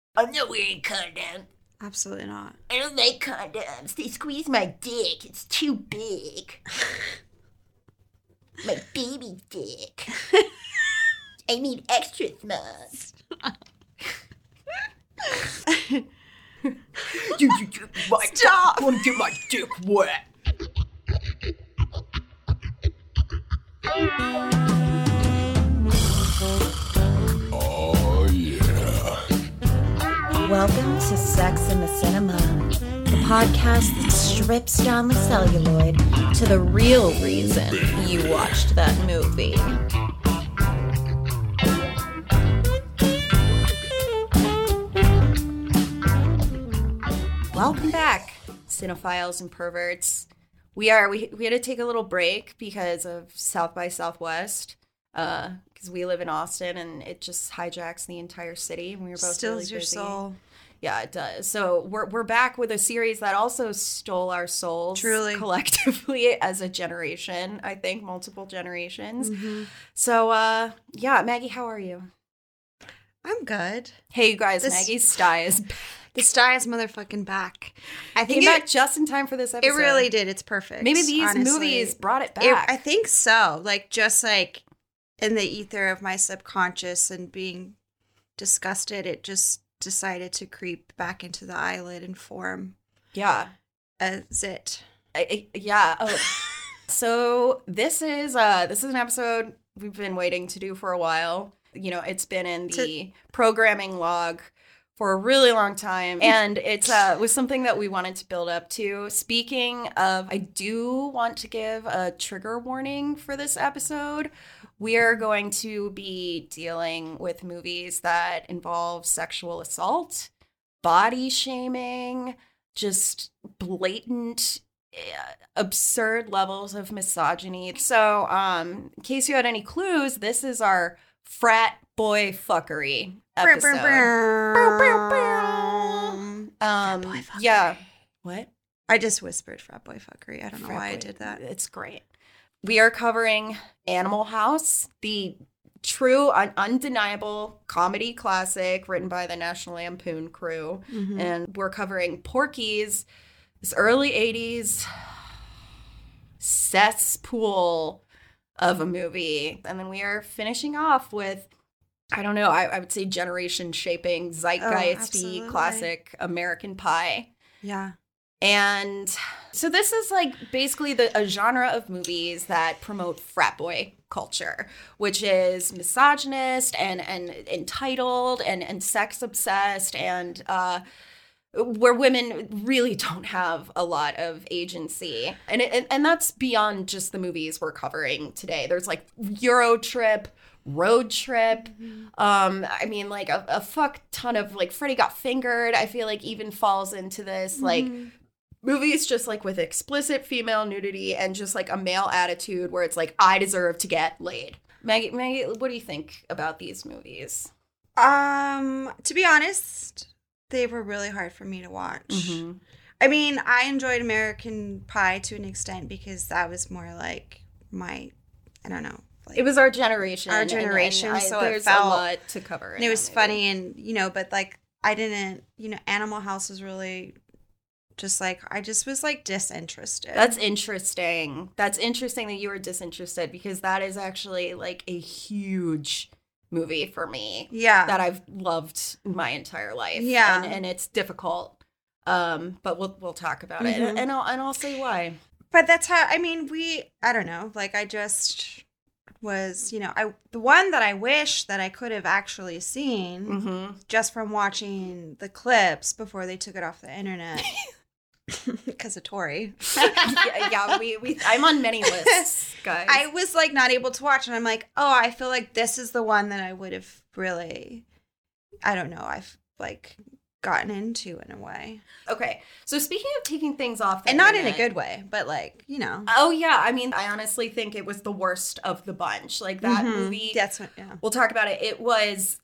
Oh, no, we ain't condom. Absolutely not. I don't like condoms. They squeeze my dick. It's too big. My baby dick. I need extra small. Stop! I want to get my dick wet. Oh, yeah. Welcome to Sex in the Cinema, the podcast that strips down the celluloid to the real reason you watched that movie. Welcome back, cinephiles and perverts. We had to take a little break because of South by Southwest, because we live in Austin and it just hijacks the entire city. And we were both Steals really your busy. soul. Yeah, it does. So we're back with a series that also stole our souls, Truly. collectively as a generation. I think multiple generations. Mm-hmm. So yeah, Maggie, how are you? I'm good. Hey, you guys, This- Maggie's sty is The sty is motherfucking back. I came think back just in time for this it episode. really did. It's perfect. Maybe these honestly. movies brought it back. I think so. Like, just like in the ether of my subconscious and being disgusted, it just decided to creep back into the eyelid and form Yeah. as it. Yeah. Oh. So this is an episode we've been waiting to do for a while. You know, it's been in the programming log for a really long time, and it was something that we wanted to build up to. Speaking of, I do want to give a trigger warning for this episode. We are going to be dealing with movies that involve sexual assault, body shaming, just blatant, absurd levels of misogyny. So, in case you had any clues, this is our frat boy fuckery episode. Frat boy fuckery. Yeah. What? I just whispered frat boy fuckery. I don't know Frat why I boy. did that. It's great. We are covering Animal House, the true, undeniable comedy classic written by the National Lampoon crew. Mm-hmm. And we're covering Porky's, this early 80s cesspool of a movie. And then we are finishing off with, I don't know, I would say generation-shaping, zeitgeisty, absolutely. classic American Pie. Yeah. And so this is like basically a genre of movies that promote frat boy culture, which is misogynist and entitled and sex obsessed, and where women really don't have a lot of agency. And that's beyond just the movies we're covering today. There's like Euro Trip, Road Trip. I mean, like a fuck ton of, like, Freddy Got Fingered, I feel like even falls into this. Like, movies just like with explicit female nudity and just like a male attitude where it's like, I deserve to get laid. Maggie, what do you think about these movies? To be honest, they were really hard for me to watch. Mm-hmm. I mean, I enjoyed American Pie to an extent because that was more like my, I don't know. Like, It was our generation. Our generation, so it there's felt- a lot to cover. and it was funny and, but like I didn't, Animal House was really just like, I just was like disinterested. That's interesting. That's interesting that you were disinterested, because that is actually like a huge movie for me. Yeah. That I've loved my entire life. Yeah. And it's difficult. But we'll talk about it. Mhm. And I'll say why. But that's how, I mean, I don't know, like I just was, the one that I wish that I could have actually seen Mm-hmm. just from watching the clips before they took it off the internet because of Tori. yeah, I'm on many lists, guys. I was like not able to watch, and I'm like, oh, I feel like this is the one that I would have really, I don't know, I've like gotten into in a way. Okay, so speaking of taking things off the And not in internet, a good way, but like, Oh yeah, I mean, I honestly think it was the worst of the bunch. Like that Mhm. movie. That's what, yeah. We'll talk about it. It was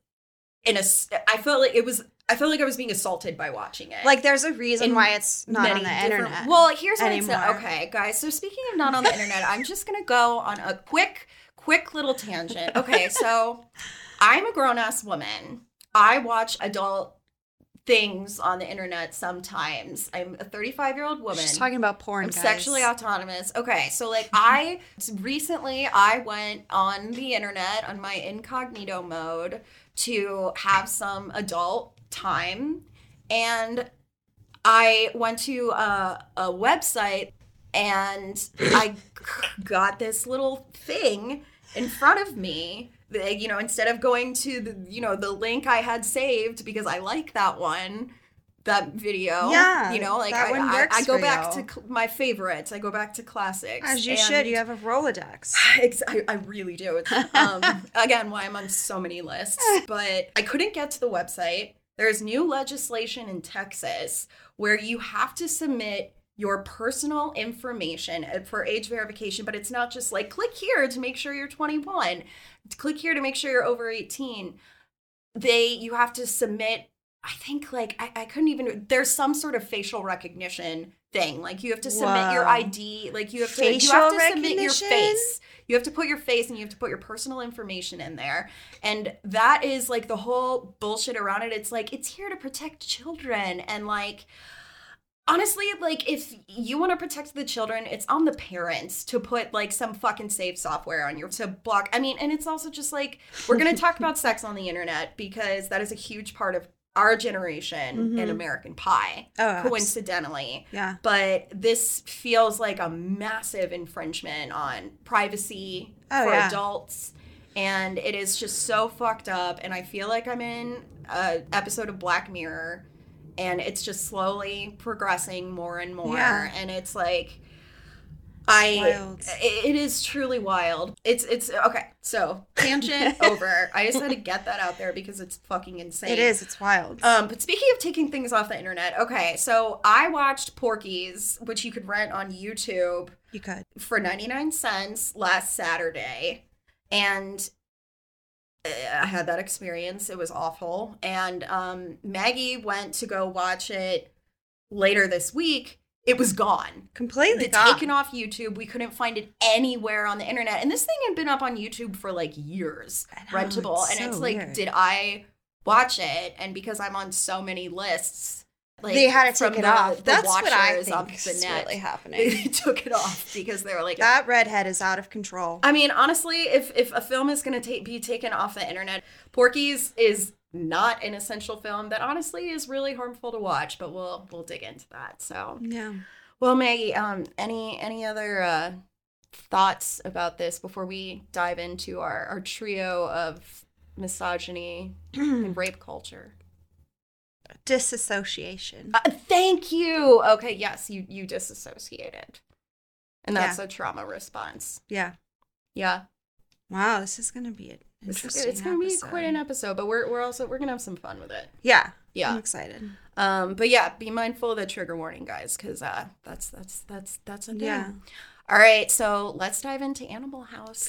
I felt like I was being assaulted by watching it. Like there's a reason In why it's not many on the different- internet. Well, here's what anymore. okay, guys. So speaking of not on the internet, I'm just gonna go on a quick little tangent. Okay, so I'm a grown ass woman. I watch adult things on the internet sometimes. I'm a 35-year-old woman. She's talking about porn, I'm guys. sexually autonomous. Okay, so like recently I went on the internet on my incognito mode to have some adult time, and I went to a website and I got this little thing in front of me. You know, instead of going to the link I had saved because I like that video. Yeah, you know, like that one works I go for back you. to my favorites. I go back to classics. As you and should. You have a Rolodex. I really do. Again, why I'm on so many lists. But I couldn't get to the website. There's new legislation in Texas where you have to submit your personal information for age verification, but it's not just like click here to make sure you're 21, click here to make sure you're over 18. You have to submit, I think like I couldn't even, there's some sort of facial recognition thing. Like you have to submit your ID, like you have to submit your face. You have to put your face and you have to put your personal information in there. And that is like the whole bullshit around it. It's like, it's here to protect children. And like, honestly, like, if you want to protect the children, it's on the parents to put, like, some fucking safe software on to block. I mean, and it's also just, like, we're going to talk about sex on the internet because that is a huge part of our generation in American Pie, coincidentally. Yeah. But this feels like a massive infringement on privacy for adults. And it is just so fucked up. And I feel like I'm in an episode of Black Mirror. And it's just slowly progressing more and more. Yeah. And it's like, Wild. It is truly wild. It's okay. So tangent over. I just had to get that out there because it's fucking insane. It is. It's wild. But speaking of taking things off the internet, okay, so I watched Porky's, which you could rent on YouTube. You could. For 99 cents last Saturday. And I had that experience. It was awful. And Maggie went to go watch it later this week. It was gone. Completely It's gone. taken off YouTube. We couldn't find it anywhere on the internet. And this thing had been up on YouTube for like years, rentable. it's And so it's like, weird. did I watch it? And because I'm on so many lists, like, They had to from take it the- off. the That's what I watchers think of the is net, really happening. They took it off because they were like, That redhead is out of control. I mean, honestly, if a film is going to be taken off the internet, Porky's is not an essential film that honestly is really harmful to watch, but we'll dig into that. So, Yeah. well, Maggie, any other thoughts about this before we dive into our trio of misogyny and rape culture? Disassociation. Thank you. Okay, yes, you disassociated. And that's a trauma response. Yeah. Yeah. Wow, this is gonna be an interesting. It's gonna be episode. quite an episode, but we're gonna have some fun with it. Yeah. Yeah. I'm excited. But yeah, be mindful of the trigger warning, guys, because that's a thing. Yeah. All right, so let's dive into Animal House.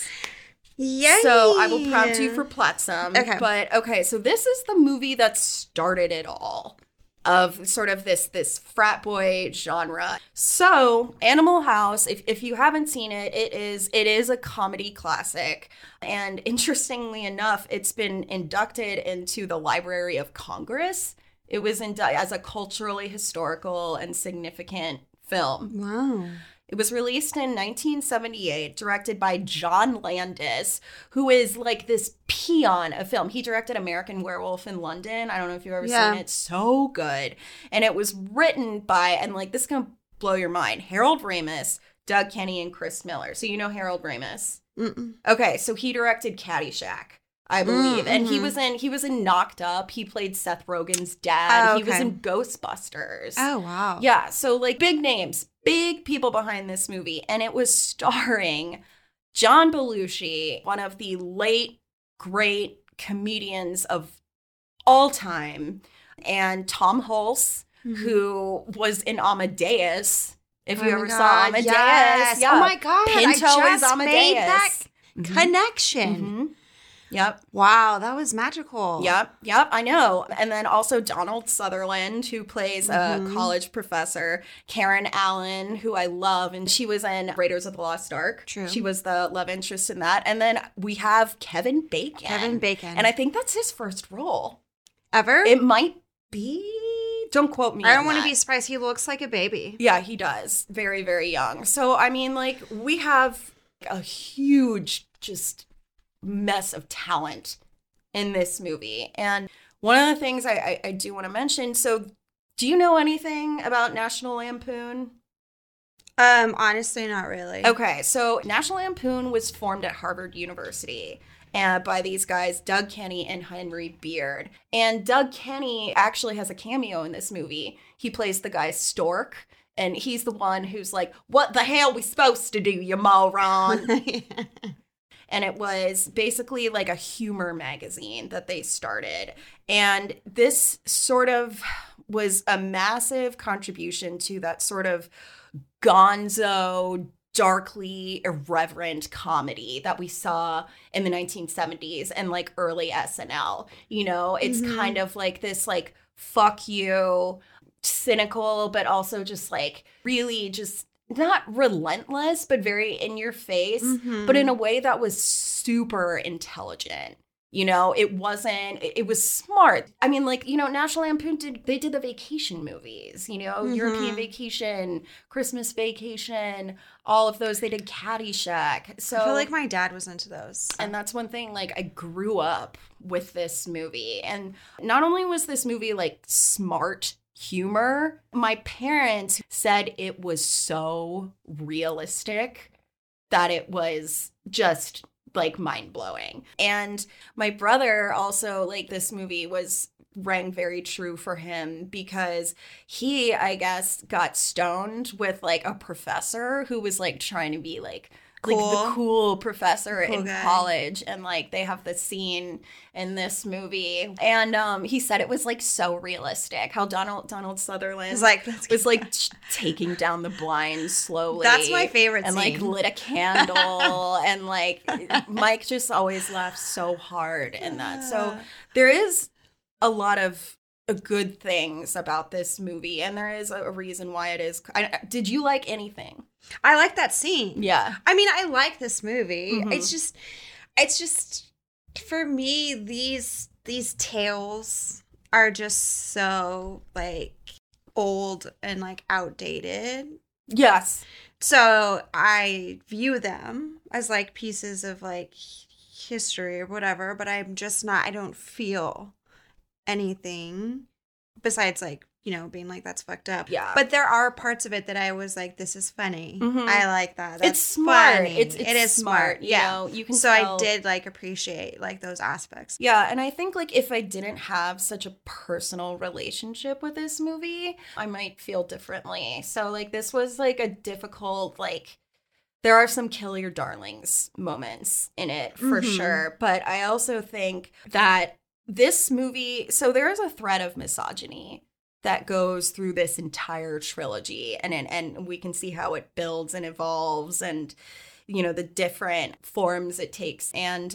Yay! So I will prompt you for plot sum. Okay. But okay, so this is the movie that started it all, of sort of this frat boy genre. So Animal House, if you haven't seen it, it is a comedy classic. And interestingly enough, it's been inducted into the Library of Congress. It was as a culturally historical and significant film. Wow. It was released in 1978, directed by John Landis, who is like this peon of film. He directed American Werewolf in London. I don't know if you've ever seen it. So good. And it was written by, and like this is going to blow your mind, Harold Ramis, Doug Kenny, and Chris Miller. So you know Harold Ramis? Mm-mm. Okay, so he directed Caddyshack, I believe. And he was in Knocked Up. He played Seth Rogen's dad. Oh, He was okay. in Ghostbusters. Oh wow. Yeah, so like big names, big people behind this movie. And it was starring John Belushi, one of the late great comedians of all time, and Tom Hulse, who was in Amadeus. If you ever saw Amadeus. Yes. Yeah. Oh my God. Pinto I is just Amadeus. made that connection. Mhm. Yep. Wow, that was magical. Yep, I know. And then also Donald Sutherland, who plays a college professor, Karen Allen, who I love, and she was in Raiders of the Lost Ark. True. She was the love interest in that. And then we have Kevin Bacon. Kevin Bacon. And I think that's his first role. Ever? It might be. Don't quote me. I don't on want to that. be surprised. He looks like a baby. Yeah, he does. Very, very young. So, I mean, like, we have a huge just mess of talent in this movie. And one of the things I do want to mention, so do you know anything about National Lampoon? Honestly, not really. Okay, so National Lampoon was formed at Harvard University by these guys, Doug Kenny and Henry Beard. And Doug Kenny actually has a cameo in this movie. He plays the guy Stork, and he's the one who's like, "What the hell we supposed to do, you moron?" And it was basically like a humor magazine that they started. And this sort of was a massive contribution to that sort of gonzo, darkly irreverent comedy that we saw in the 1970s and like early SNL. You know, it's kind of like this like fuck you, cynical, but also just like really just not relentless, but very in your face, but in a way that was super intelligent. You know, it was smart. I mean, like, you know, National Lampoon did the vacation movies, you know, European Vacation, Christmas Vacation, all of those. They did Caddyshack. So I feel like my dad was into those. and that's one thing, like, I grew up with this movie. And not only was this movie like smart humor, my parents said it was so realistic that it was just like mind-blowing. And my brother also, like, this movie rang very true for him because he, I guess, got stoned with like a professor who was like trying to be like the cool professor in guy. college. And like they have the scene in this movie, and he said it was like so realistic how Donald Sutherland was like taking down the blinds slowly. That's my favorite and scene. like lit a candle. And like Mike just always laughs so hard in that. So there is a lot of good things about this movie, and there is a reason why it is. Did you like anything? I like that scene. Yeah. I mean, I like this movie. It's just for me, these tales are just so like old and like outdated. Yes. So I view them as like pieces of like history or whatever, but I'm just not, I don't feel anything besides like, you know, being like, that's fucked up. Yeah. But there are parts of it that I was like, this is funny. I like that. That's It's smart. funny. It is smart. you Yeah. know, you can So tell. I did like appreciate like those aspects. Yeah, and I think like if I didn't have such a personal relationship with this movie, I might feel differently. So like this was like a difficult, like, there are some kill your darlings moments in it for sure. But I also think that this movie, so there is a thread of misogyny that goes through this entire trilogy, and we can see how it builds and evolves, and you know the different forms it takes. And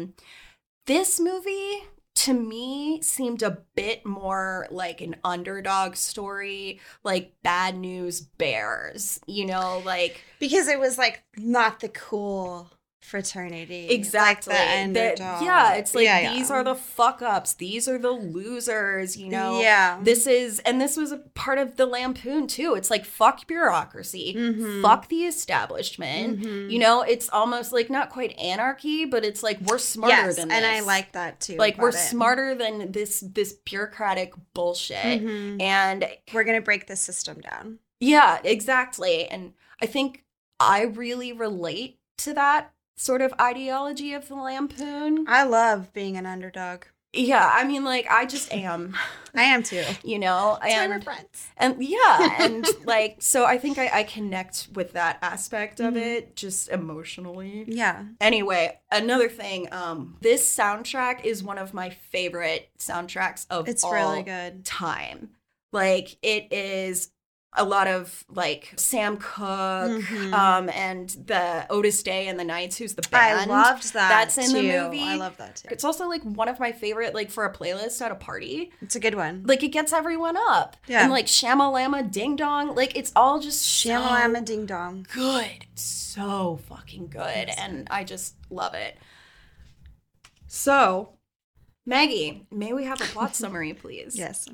this movie to me seemed a bit more like an underdog story, like Bad News Bears, you know, like Because it was like not the cool fraternity. exactly. Like the underdog. Yeah, it's like Yeah, these yeah. are the fuck ups, these are the losers, you know. Yeah. This was a part of the Lampoon too. It's like fuck bureaucracy, fuck the establishment. You know, it's almost like not quite anarchy, but it's like we're smarter Yes, than this. and I like that too. like we're about it. smarter than this bureaucratic bullshit. And We're gonna break the system down. yeah, exactly. And I think I really relate to that sort of ideology of the Lampoon. I love being an underdog. Yeah, I mean, like, I just am, I am too. you know, We're friends. and yeah, and like, so I think I connect with that aspect of it just emotionally. Yeah. Anyway, another thing, this soundtrack is one of my favorite soundtracks of It's all really good. time. Like, it is a lot of like Sam Cooke, and the Otis Day and the Knights, who's the band. I loved that. That's in too. the movie. I love that too. It's also like one of my favorite, like for a playlist at a party. It's a good one. Like it gets everyone up. Yeah. And like Shamalama Ding Dong, like it's all just Shamalama so Ding Dong. good. So fucking good. And I just love it. So, Maggie, may we have a plot summary, please? Yes, me.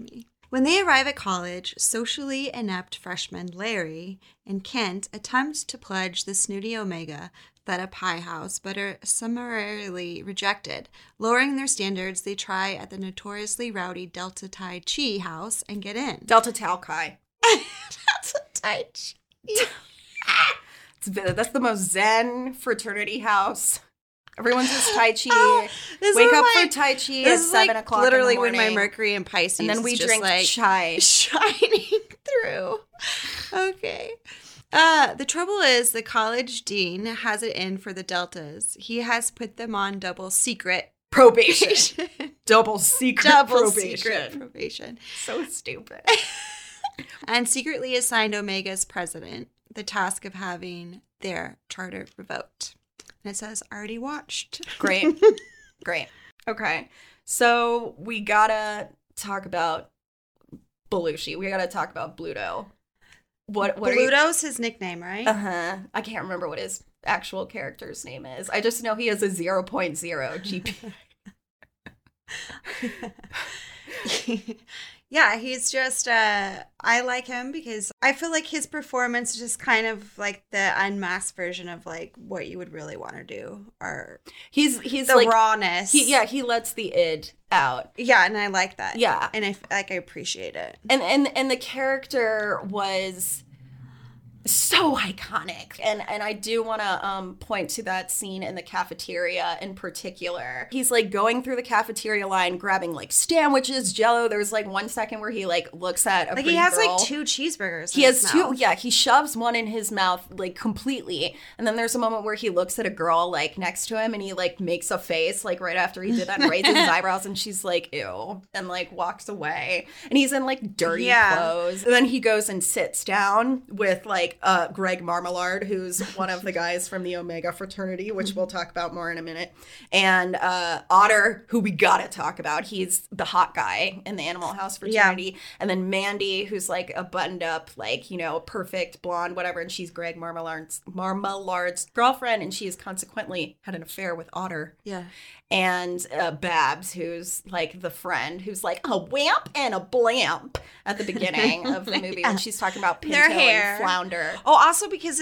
When they arrive at college, socially inept freshman Larry and Kent attempt to pledge the snooty Omega Theta Pi house, but are summarily rejected. Lowering their standards, they try at the notoriously rowdy Delta Tai Chi house and get in. Delta Tau Chi. Delta Tai Chi. That's the most zen fraternity house. Everyone does Tai Chi. This Wake is up like- for Tai Chi at This is 7 like o'clock literally in the when morning. my Mercury and Pisces and then we is just drink like chai. shining through. Okay. The trouble is the college dean has it in for the Deltas. He has put them on double secret Probation. Double secret secret probation. So stupid. And secretly assigned Omega's president the task of having their charter revoked. And it says, already watched. Great. Great. Okay. So we gotta talk about Belushi. We gotta talk about Bluto. What are you... Bluto's his nickname, right? Uh-huh. I can't remember what his actual character's name is. I just know he has a 0.0 GP. Yeah, he's just, I like him because I feel like his performance is just kind of like the unmasked version of like what you would really want to do, or He's the like rawness. he lets the id out. Yeah, and I like that. Yeah. And I appreciate it. And the character was so iconic, and I do want to point to that scene in the cafeteria in particular. He's like going through the cafeteria line grabbing like sandwiches, jello. There's like 1 second where he like looks at a Like pretty he has girl. like 2 cheeseburgers. He in has his two. mouth. Yeah, he shoves one in his mouth like completely, and then there's a moment where he looks at a girl like next to him, and he like makes a face like right after he did that, and raises his eyebrows, and she's like ew, and like walks away, and he's in like dirty Yeah. clothes. And then he goes and sits down with like Greg Marmalard, who's one of the guys from the Omega fraternity, which we'll talk about more in a minute, and Otter, who we gotta talk about. He's the hot guy in the Animal House fraternity. And then Mandy, who's like a buttoned up, like, you know, perfect blonde, whatever. And she's Greg Marmalard's girlfriend. And she has consequently had an affair with Otter. Yeah. And Babs, who's like the friend, who's like a wamp and a blamp at the beginning of the movie when she's talking about Pinto Their hair. and Flounder. Oh, also because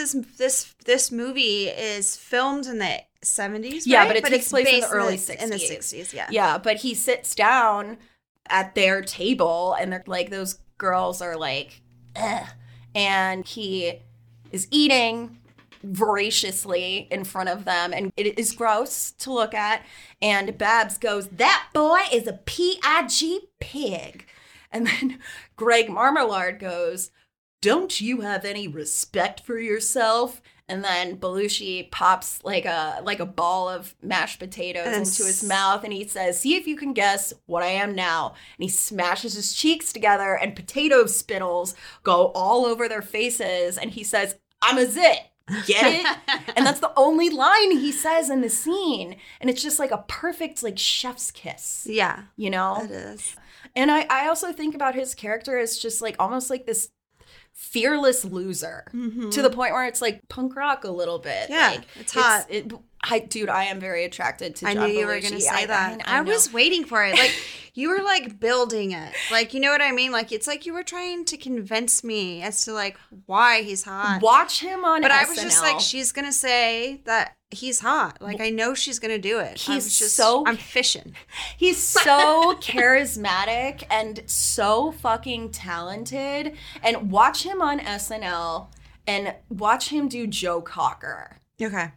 this movie is filmed in the 70s, Yeah, right? but it takes it's place in the based early In the 60s. 60s, yeah. Yeah, but he sits down at their table, and they're like, those girls are like, ugh. And he is eating voraciously in front of them, and it is gross to look at. And Babs goes, "That boy is a pig pig." And then Greg Marmalard goes, "Don't you have any respect for yourself?" And then Belushi pops like a ball of mashed potatoes And into his mouth, and he says, "See if you can guess what I am now." And he smashes his cheeks together, and potato spittles go all over their faces. And he says, "I'm a zit. Get it?" And that's the only line he says in the scene. And it's just like a perfect like chef's kiss, Yeah, you know? it is. And I also think about his character as just like almost like this fearless loser to the point where it's like punk rock a little bit. Yeah, like, it's hot. Dude, I am very attracted to I John knew you were Belushi. going to say that. I I know. was waiting for it. Like, you were, like, building it. Like, you know what I mean? Like, it's like you were trying to convince me as to, like, why he's hot. Watch him on But SNL. I was just like, she's going to say that he's hot. Like, I know she's going to do it. I He's was just, so- I'm fishing. He's so charismatic and so fucking talented. And watch him on SNL and watch him do Joe Cocker. Okay.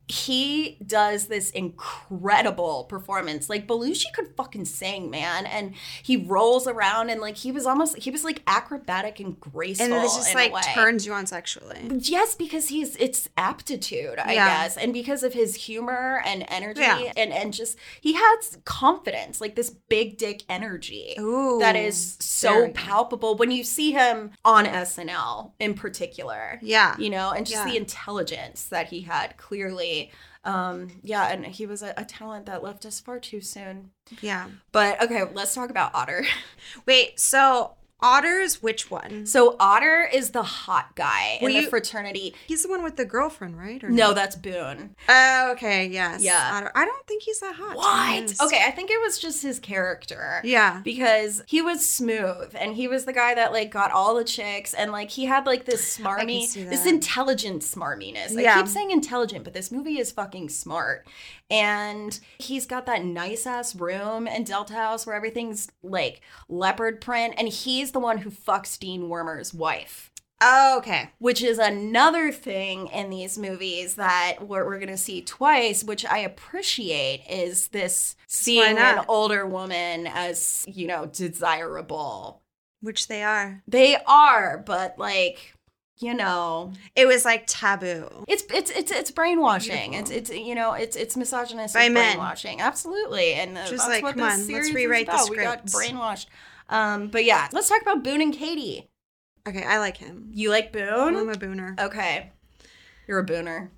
He does this incredible performance. Like, Belushi could fucking sing, man. And he rolls around, and like he was like acrobatic and graceful. And this just, in a like, way. turns you on sexually. Yes, because it's aptitude, I Yeah. guess. And because of his humor and energy, Yeah. and just he has confidence, like this big dick energy Ooh, that is so very good. palpable when you see him on SNL in particular. Yeah. You know, and just Yeah. the intelligence that he had clearly. Yeah, and he was a talent that left us far too soon. Yeah. But okay, let's talk about Otter. Wait, so Otter's which one? So Otter is the hot guy in the you- fraternity. He's the one with the girlfriend, right? Or No, that's Boone. Oh, okay, yes. Yeah. Otter. I don't think he's that hot. to be What? honest. Okay, I think it was just his character. Yeah. Because he was smooth and he was the guy that like got all the chicks and like he had like this see this that. intelligent smarminess. I Yeah. keep saying intelligent, but this movie is fucking smart. And he's got that nice ass room in Delta House where everything's like leopard print and he's the one who fucks Dean Wormer's wife. Oh, okay. Which is another thing in these movies that we're going to see twice, which I appreciate, is this seeing not? an older woman as, you know, desirable. Which they are. They are, but like, you know, It was like taboo. it's brainwashing. Beautiful. It's you know, it's misogynistic By men. brainwashing. Absolutely. And Just that's like, what come this on, let's series is rewrite the about. We got script. brainwashed. But yeah, let's talk about Boone and Katie. Okay, I like him. You like Boone? I'm a booner. Okay. You're a booner.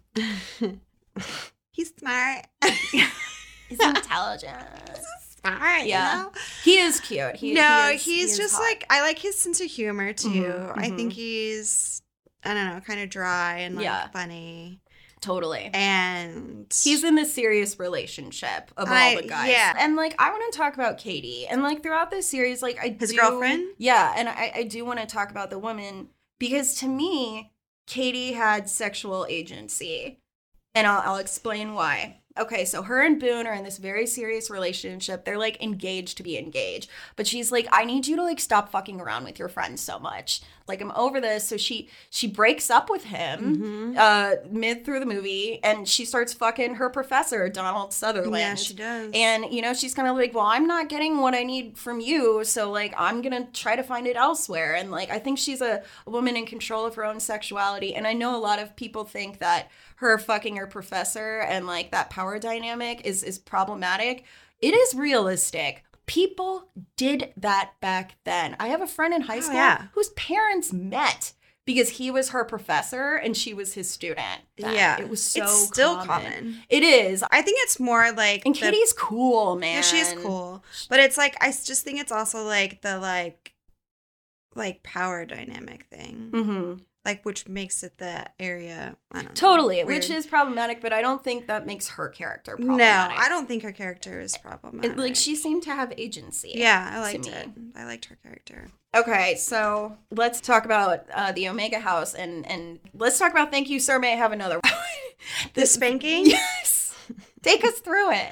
He's smart. He's intelligent. Smart, Yeah. you know? He is cute. He's just hot. like, I like his sense of humor too. Mhm, I mhm. think he's, I don't know, kind of dry and like Yeah. funny. Totally. And He's in this serious relationship of all the guys. yeah. And like I want to talk about Katie. And like throughout this series, like His girlfriend? Yeah, and I do want to talk about the woman because to me, Katie had sexual agency. And I'll explain why. Okay, so her and Boone are in this very serious relationship. They're like engaged to be engaged. But she's like, I need you to like stop fucking around with your friends so much. Like I'm over this. So she breaks up with him mid through the movie and she starts fucking her professor, Donald Sutherland. Yeah, she does. And you know, she's kind of like, well, I'm not getting what I need from you. So like I'm gonna try to find it elsewhere. And like I think she's a woman in control of her own sexuality. And I know a lot of people think that her fucking her professor and like that power dynamic is problematic. It is realistic. People did that back then. I have a friend in high school whose parents met because he was her professor and she was his student. then. Yeah. It was so It's still common. common. It is. I think it's more like And the- Katie's cool, man. Yeah, she's cool. But it's like, I just think it's also like the like power dynamic thing. Mm-hmm. Like, which makes it the area, I don't know. Totally, which weird. is problematic, but I don't think that makes her character No, problematic. I don't think her character is problematic. Like, she seemed to have agency. Yeah, I to liked me. it. I liked her character. Okay, so let's talk about the Omega House, and let's talk about Thank You, Sir, May I Have Another? The spanking? Yes! Take us through it.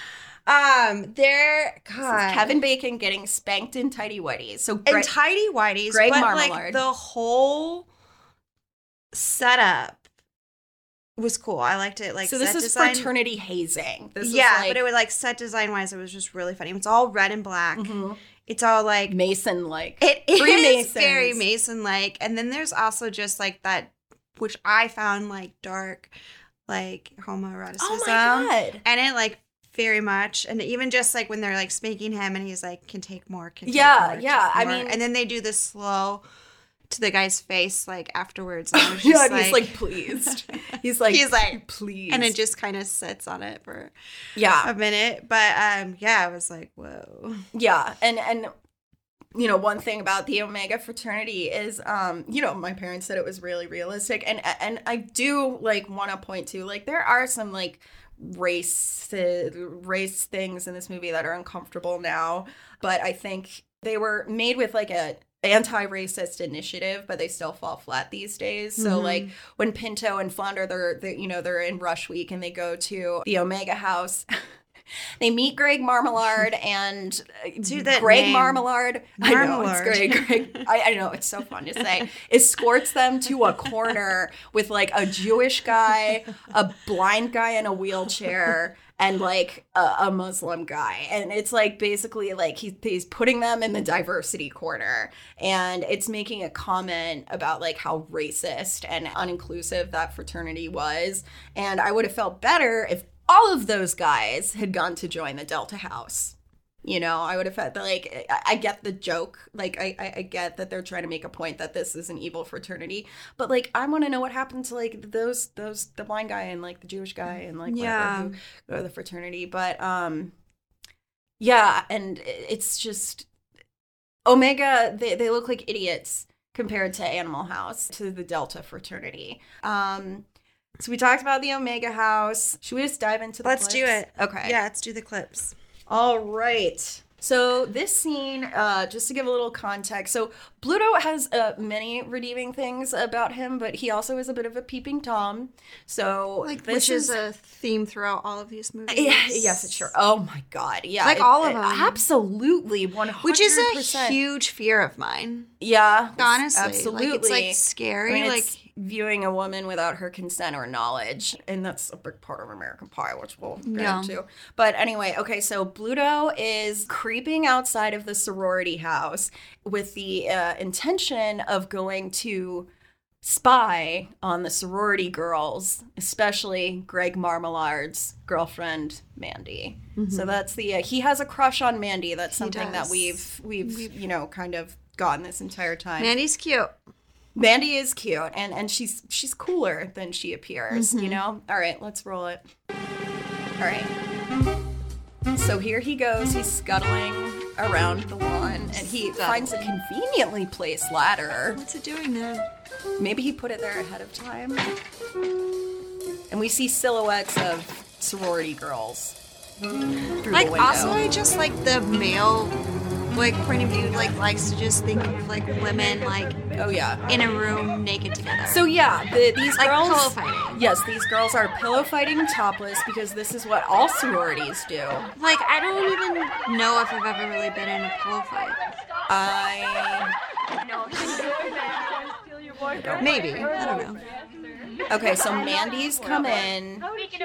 There, This God. is Kevin Bacon getting spanked in tighty whities. So And tidy whities, Greg but Marmalade. like the whole setup was cool. I liked it. Like, so this set is design. fraternity hazing. This Yeah, is like but it was like set design wise, it was just really funny. It's all red and black. Mhm. It's all like Mason-like. it is Freemasons. very Mason-like, and then there's also just like that, which I found like dark, like homoeroticism. Oh my God. And it like very much, and even just like when they're like spanking him, and he's like, can take more. Can take Yeah, more, yeah, take I more." mean- and then they do this slow to the guy's face like afterwards. And I was Yeah, just and he's like pleased. He's like pleased. and it just kind of sits on it for yeah. a minute. But yeah, I was like, whoa. Yeah, and you know, one thing about the Omega fraternity is you know, my parents said it was really realistic, and I do like want to point to like there are some like race things in this movie that are uncomfortable now, but I think they were made with like a anti-racist initiative, but they still fall flat these days. So like when Pinto and Flounder they're in Rush Week and they go to the Omega House. They meet Greg Marmalard and Dude, that Greg name. Marmalard. I know, it's Marmalard. great. Greg, I know, it's so fun to say. Escorts them to a corner with like a Jewish guy, a blind guy in a wheelchair, and like a Muslim guy. And it's like basically like he's putting them in the diversity corner. And it's making a comment about like how racist and uninclusive that fraternity was. And I would have felt better if all of those guys had gone to join the Delta House. You know, I would have felt like, I get the joke. Like, I get that they're trying to make a point that this is an evil fraternity. But, like, I want to know what happened to, like, the blind guy and, like, the Jewish guy and, like, whatever who go to the fraternity. But, yeah, and it's just, Omega, they look like idiots compared to Animal House, to the Delta fraternity. So we talked about the Omega House. Should we just dive into the Let's clips? do it. Okay. Yeah, let's do the clips. All right. So this scene, just to give a little context, so Bluto has many redeeming things about him, but he also is a bit of a peeping Tom. So Like, this which is a theme throughout all of these movies. yeah, yes, it's sure. Oh my God, yeah, Like all of them. absolutely, 100%. Which is a huge fear of mine. yeah, Honestly, absolutely. like, it's like scary. I mean, like it's viewing a woman without her consent or knowledge, and that's a big part of American Pie, which we'll get into. But anyway, okay, so Bluto is creeping outside of the sorority house with the intention of going to spy on the sorority girls, especially Greg Marmalard's girlfriend Mandy. So that's the he has a crush on Mandy. That's something that we've you know kind of gotten this entire time. Mandy's cute. Mandy is cute, and she's cooler than she appears, you know? All right, let's roll it. All right. So here he goes. He's scuttling around the lawn, and he finds a conveniently placed ladder. What's it doing now? Maybe he put it there ahead of time. And we see silhouettes of sorority girls through Like, the window. also, I just like the male, like, point of view, like, likes to just think of, like, women, like, Oh, yeah. in a room naked together. So yeah, these Like girls, pillow fighting. Yes, these girls are pillow fighting topless because this is what all sororities do. Like, I don't even know if I've ever really been in a pillow fight. Maybe. I don't know. Okay, so Mandy's come in,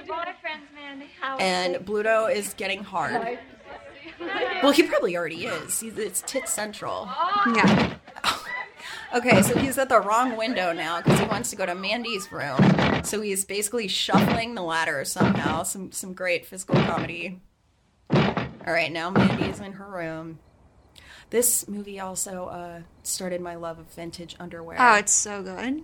and Bluto is getting hard. Well, he probably already is. It's tit central. Yeah. Okay, so he's at the wrong window now because he wants to go to Mandy's room. So he's basically shuffling the ladder somehow. Some great physical comedy. All right, now Mandy's in her room. This movie also started my love of vintage underwear. Oh, it's so good.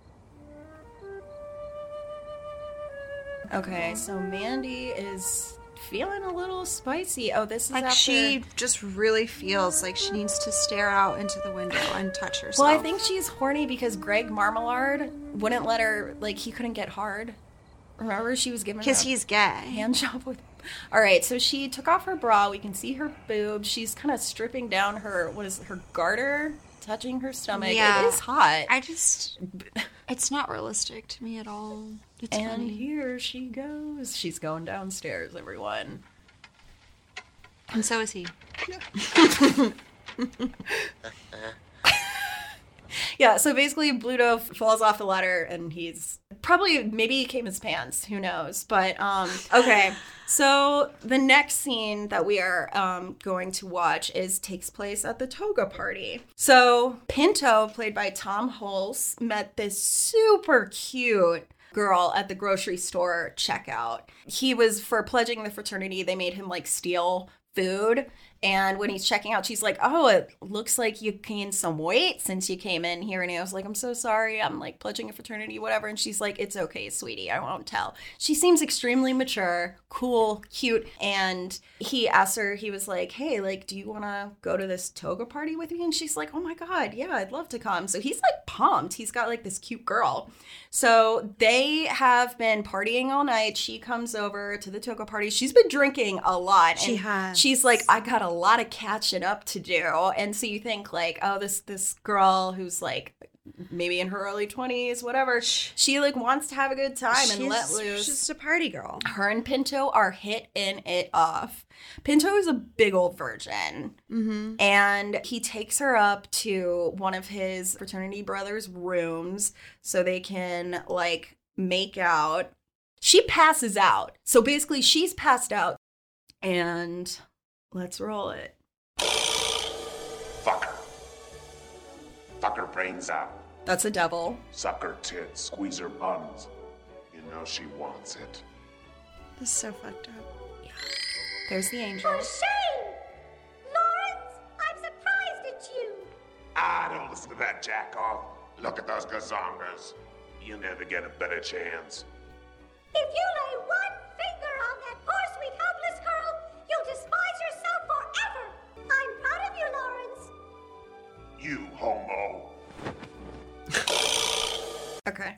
Okay, so Mandy is feeling a little spicy. Oh, this is Like, after... she just really feels like she needs to stare out into the window and touch herself. Well, I think she's horny because Greg Marmalard wouldn't let her, like, he couldn't get hard. Remember, she was giving her Because he's gay. hand job with... All right, so she took off her bra. We can see her boobs. She's kind of stripping down her, what is it, her garter, touching her stomach. Yeah. It is hot. I just... It's not realistic to me at all. It's And funny. here she goes. She's going downstairs, everyone. And so is he. Yeah, so basically Bluto falls off the ladder and he's probably, maybe he came his pants, who knows. But, okay. So the next scene that we are going to watch takes place at the toga party. So Pinto, played by Tom Hulse, met this super cute girl at the grocery store checkout. He was, for pledging the fraternity, they made him like steal food. And when he's checking out, she's like, oh, it looks like you gained some weight since you came in here. And he was like, I'm so sorry. I'm like pledging a fraternity, whatever. And she's like, it's okay, sweetie. I won't tell. She seems extremely mature, cool, cute. And he asked her, he was like, hey, like, do you want to go to this toga party with me? And she's like, oh my God, yeah, I'd love to come. So he's like pumped. He's got like this cute girl. So they have been partying all night. She comes over to the toga party. She's been drinking a lot. She and has. She's like, I got a lot of catching up to do. And so you think like, oh, this girl who's like maybe in her early 20s, whatever, she like wants to have a good time and let loose. She's just a party girl. Her and Pinto are hitting it off. Pinto is a big old virgin. Mm-hmm. And he takes her up to one of his fraternity brothers' rooms so they can like make out. She passes out. So basically she's passed out. And let's roll it. Fuck her. Fuck her brains out. That's a devil. Suck her tits. Squeeze her buns. You know she wants it. This is so fucked up. There's the angel. shame! Lawrence, I'm surprised at you. Don't listen to that jack-off. Look at those gazongas. You never get a better chance. If you lay one finger on that poor, sweet, helpless girl, you'll despise yourself forever. I'm proud of you, Lawrence. You homo. Okay.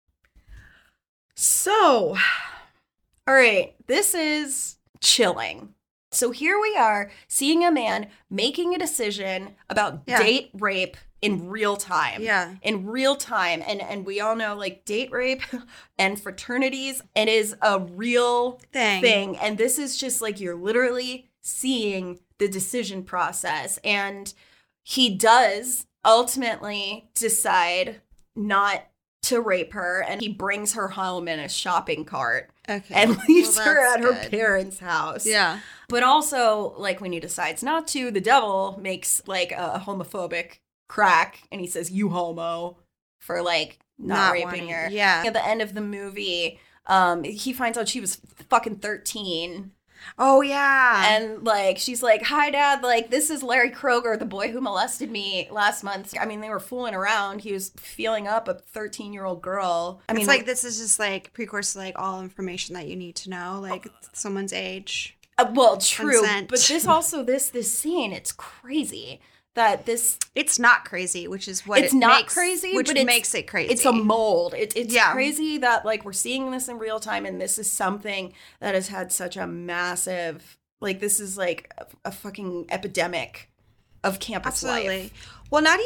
So, all right, this is chilling. So here we are seeing a man making a decision about date rape in real time. Yeah. In real time. And we all know like date rape and fraternities, it is a real thing. And this is just like you're literally seeing the decision process. And he does ultimately decide not to rape her, and he brings her home in a shopping cart and leaves her at her parents' house. Yeah. But also, like, when he decides not to, the devil makes, like, a homophobic crack, and he says, you homo, for, like, not raping her. Yeah. At the end of the movie, he finds out she was fucking 13. Oh, yeah. And, like, she's like, hi, Dad. Like, this is Larry Kroger, the boy who molested me last month. I mean, they were fooling around. He was feeling up a 13-year-old girl. I mean, it's like, this is just, like, precourse to, like, all information that you need to know, like, someone's age. Well, true. Consent. But this scene, it's crazy. That this... It's not crazy, which is what it's not crazy, which but makes it crazy. It's a mold. It's crazy that, like, we're seeing this in real time, and this is something that has had such a massive... Like, this is, like, a fucking epidemic of campus life. Well, not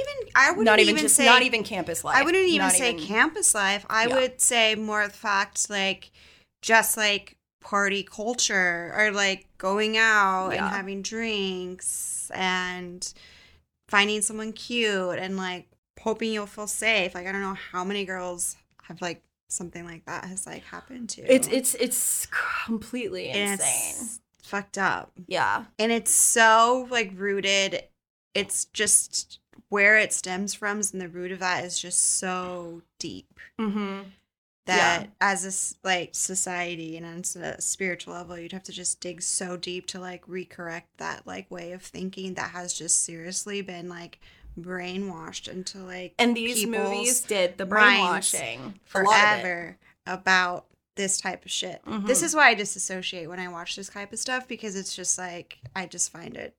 even campus life. I wouldn't even say campus life. I would say more the fact, like, just, like, party culture, or, like, going out and having drinks and... finding someone cute and, like, hoping you'll feel safe. Like, I don't know how many girls have, like, something like that has, like, happened to. It's completely insane. It's fucked up. Yeah. And it's so, like, rooted. It's just where it stems from, and the root of that is just so deep. Mm-hmm. That as a, like, society and on a spiritual level, you'd have to just dig so deep to, like, recorrect that, like, way of thinking that has just seriously been, like, brainwashed into, like, and these movies did the brainwashing forever about this type of shit. Mm-hmm. This is why I disassociate when I watch this type of stuff, because it's just, like, I just find it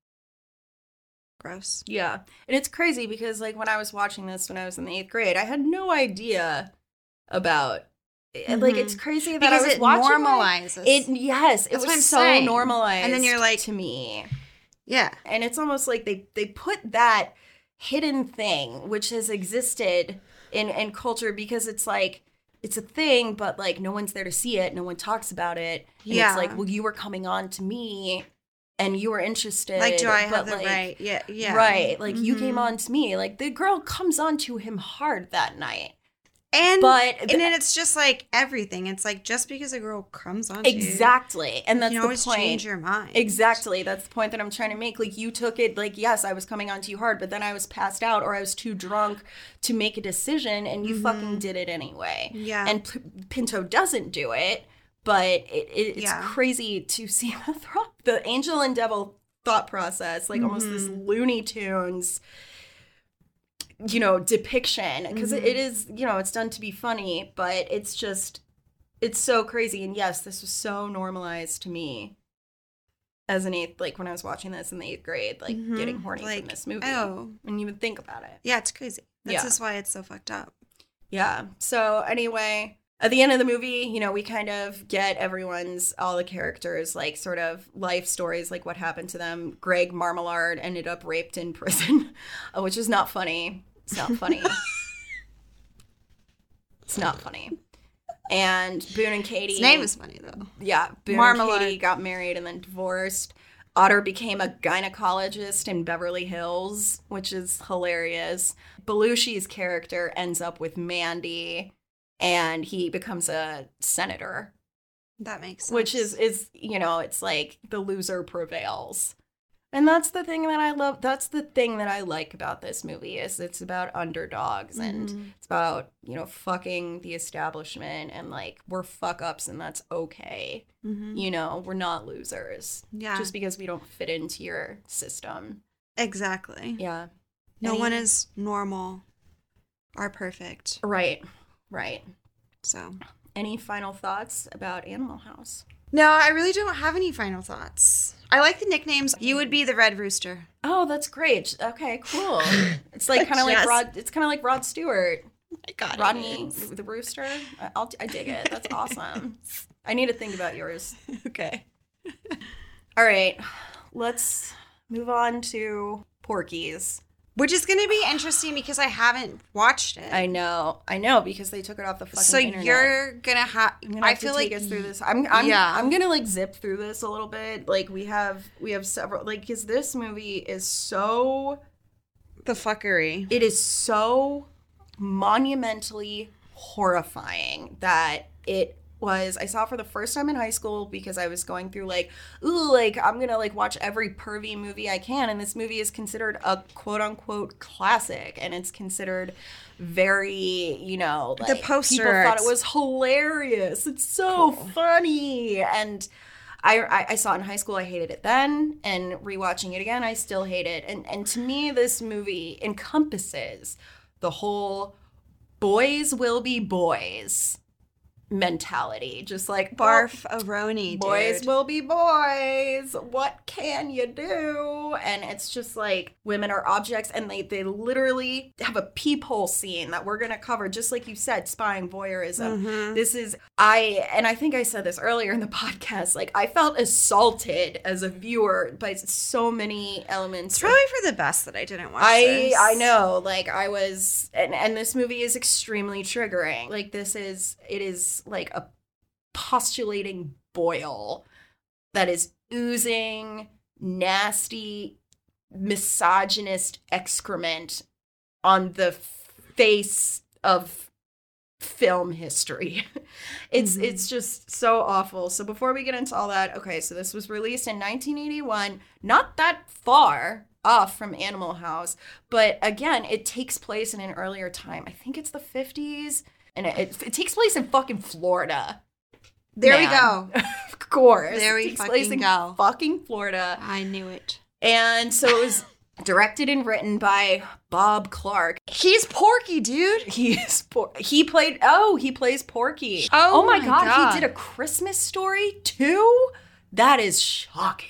gross. Yeah. And it's crazy because, like, when I was watching this when I was in the 8th grade, I had no idea about like, it's crazy that because I was it watching normalizes it. Yes, it That's what I'm was so saying. normalized, and then you're like, to me, yeah. And it's almost like they put that hidden thing which has existed in culture, because it's like it's a thing, but, like, no one's there to see it, no one talks about it. And it's like, well, you were coming on to me and you were interested. Like, do I have the like, right? Yeah. Right. Like, you came on to me. Like, the girl comes on to him hard that night. And then it's just like everything. It's like, just because a girl comes on exactly, you, and that's you the always point. Change your mind. Exactly, that's the point that I'm trying to make. Like, you took it like, yes, I was coming on to you hard, but then I was passed out or I was too drunk to make a decision, and you fucking did it anyway. Yeah. And Pinto doesn't do it, but it's crazy to see the angel and devil thought process, like almost this Looney Tunes, you know, depiction, because it is, you know, it's done to be funny, but it's just, it's so crazy. And yes, this was so normalized to me as an 8th, like, when I was watching this in the 8th grade, like, getting horny from this movie. Oh. And you would think about it. Yeah, it's crazy. That's just why it's so fucked up. Yeah. So anyway, at the end of the movie, you know, we kind of get all the characters, like, sort of life stories, like what happened to them. Greg Marmalade ended up raped in prison, which is not funny. It's not funny. It's not funny. And Boone and Katie. His name is funny, though. Yeah. Boone and Katie got married and then divorced. Otter became a gynecologist in Beverly Hills, which is hilarious. Belushi's character ends up with Mandy, and he becomes a senator. That makes sense. Which is, you know, it's like the loser prevails. And that's the thing that I love. That's the thing that I like about this movie, is it's about underdogs, and it's about, you know, fucking the establishment, and, like, we're fuck ups, and that's okay. You know, we're not losers. Yeah. Just because we don't fit into your system. Exactly. Yeah. No one is normal or perfect. Right. Right. So, any final thoughts about Animal House? No, I really don't have any final thoughts. I like the nicknames. You would be the Red Rooster. Oh, that's great. Okay, cool. It's like kind of Yes. like Rod. It's kind of like Rod Stewart. I got Rodney the Rooster. I dig it. That's awesome. I need to think about yours. Okay. All right, let's move on to Porky's. Which is going to be interesting because I haven't watched it. I know, because they took it off the fucking so internet. you're going to have... I'm gonna have to take us through this. I'm gonna like zip through this a little bit. Like we have several, like, because this movie is so... The fuckery. It is so monumentally horrifying that it was, I saw it for the first time in high school because I was going through like, ooh, like I'm gonna like watch every pervy movie I can, and this movie is considered a quote unquote classic, and it's considered very, you know, like, the poster people thought it was hilarious. It's so funny. And I saw it in high school. I hated it then, and rewatching it again, I still hate it. And to me, this movie encompasses the whole boys will be boys mentality. Just like, Barf-a-roni, dude. boys will be boys. What can you do? And it's just like women are objects, and they literally have a peephole scene that we're gonna cover, just like you said, spying voyeurism. Mm-hmm. This is I think I said this earlier in the podcast, like I felt assaulted as a viewer by so many elements. It's probably for the best that I didn't watch this. I know, like I was, and this movie is extremely triggering. Like it is like a postulating boil that is oozing nasty misogynist excrement on the face of film history. It's just so awful. So before we get into all that, okay, so this was released in 1981, not that far off from Animal House, but again, it takes place in an earlier time. I think it's the 50s, and it takes place in fucking Florida. There Man. we go. Of course. There we it takes place fucking in go. fucking Florida. I knew it. And so it was directed and written by Bob Clark. He's Porky, dude. He plays Porky. Oh my my god, God. he did A Christmas Story too? That is shocking.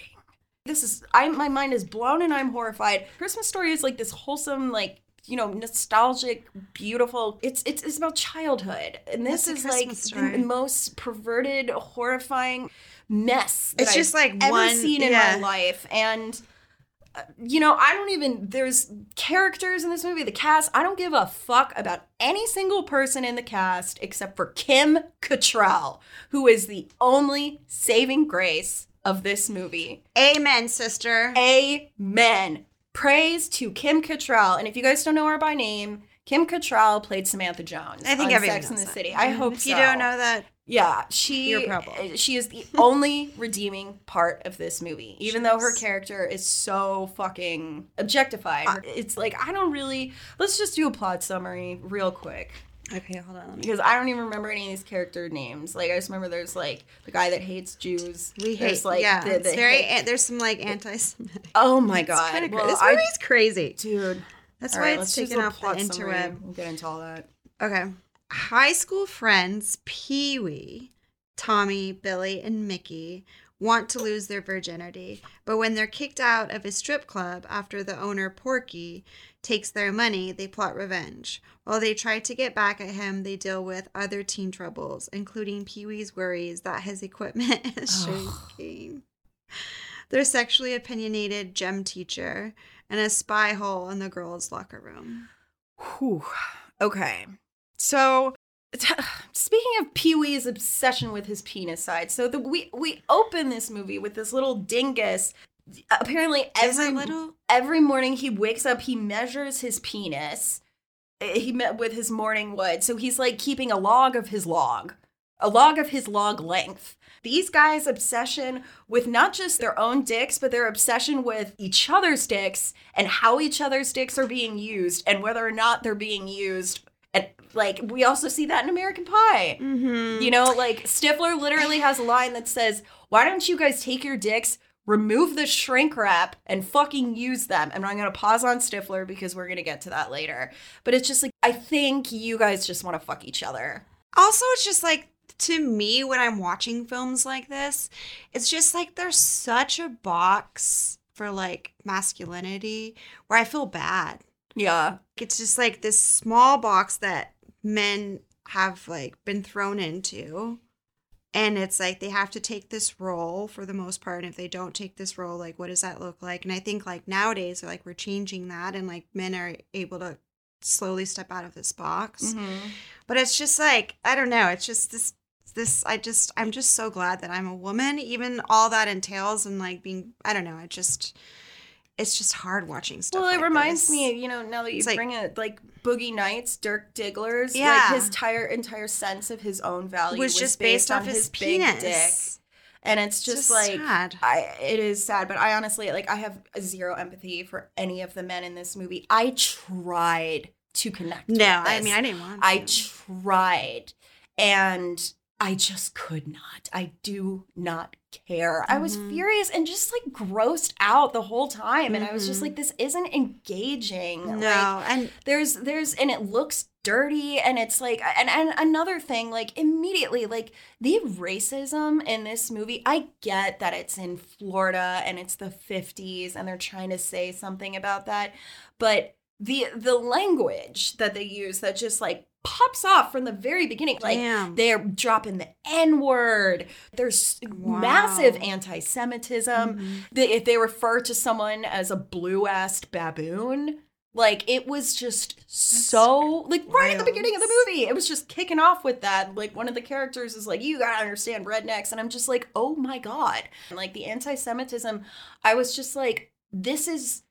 My mind is blown and I'm horrified. Christmas Story is like this wholesome, like, you know, nostalgic, beautiful. It's about childhood. And this What's A is like Christmas Story? the most perverted, horrifying mess that It's just I've like ever one- seen in yeah. my life. And you know, there's characters in this movie, the cast, I don't give a fuck about any single person in the cast except for Kim Cattrall, who is the only saving grace of this movie. Amen, sister. Amen. Praise to Kim Cattrall. And if you guys don't know her by name, Kim Cattrall played Samantha Jones I think on everyone Sex and knows the that. City. I hope If so. you don't know that, Yeah, Your problem. she is the only redeeming part of this movie, even though her character is so fucking objectified. It's like, let's just do a plot summary real quick, okay, hold on. Let me. because I don't even remember any of these character names. Like, I just remember there's like the guy that hates Jews. There's the very. There's some like anti-Semitic. oh my It's god. kind of Well, this movie's crazy. dude. That's All why right, it's let's just taken do a off the plot summary. interweb. We'll get into all that. Okay. High school friends Pee-wee, Tommy, Billy, and Mickey want to lose their virginity, but when they're kicked out of a strip club after the owner, Porky, takes their money, they plot revenge. While they try to get back at him, they deal with other teen troubles, including Pee-wee's worries that his equipment is shaking, their sexually opinionated gym teacher, and a spy hole in the girls' locker room. Whew. Okay. So, speaking of Pee-wee's obsession with his penis side, so we open this movie with this little dingus. Apparently, every morning he wakes up, he measures his penis. He met with his morning wood, so he's like keeping a log of his log length. These guys' obsession with not just their own dicks, but their obsession with each other's dicks and how each other's dicks are being used and whether or not they're being used. And like, we also see that in American Pie. Mm-hmm. You know, like Stifler literally has a line that says, "Why don't you guys take your dicks, remove the shrink wrap, and fucking use them?" And I'm going to pause on Stifler because we're going to get to that later. But it's just like, I think you guys just want to fuck each other. Also, it's just like to me, when I'm watching films like this, it's just like there's such a box for like masculinity where I feel bad. Yeah. It's just like this small box that men have like been thrown into. And it's like they have to take this role for the most part. And if they don't take this role, like, what does that look like? And I think like nowadays, like, we're changing that, and like men are able to slowly step out of this box. But it's just like, I don't know. It's just I'm just so glad that I'm a woman, even all that entails, and like being, I don't know. It's just hard watching stuff. Well, it like reminds this. me, now that you bring it, like Boogie Nights, Dirk Diggler's, Yeah. like his entire sense of his own value was just based off his big penis. dick. And it's just like, sad. it is sad, but I honestly, like, I have zero empathy for any of the men in this movie. I tried to connect with this. I mean, I didn't want to. I tried, and I just could not. I do not care. I was furious and just like grossed out the whole time. And I was just like, this isn't engaging. No. Like, And there's, and it looks dirty. And it's like, and another thing, like immediately, like the racism in this movie, I get that it's in Florida and it's the 50s and they're trying to say something about that. But the language that they use that just like pops off from the very beginning. Like, Damn. they're dropping the N-word. There's massive anti-Semitism. If they refer to someone as a blue-assed baboon, like, it was just so, like, right at the beginning of the movie, it was just kicking off with that. Like, one of the characters is like, you gotta understand rednecks. And I'm just like, oh my God. And, like, the anti-Semitism, I was just like, this is,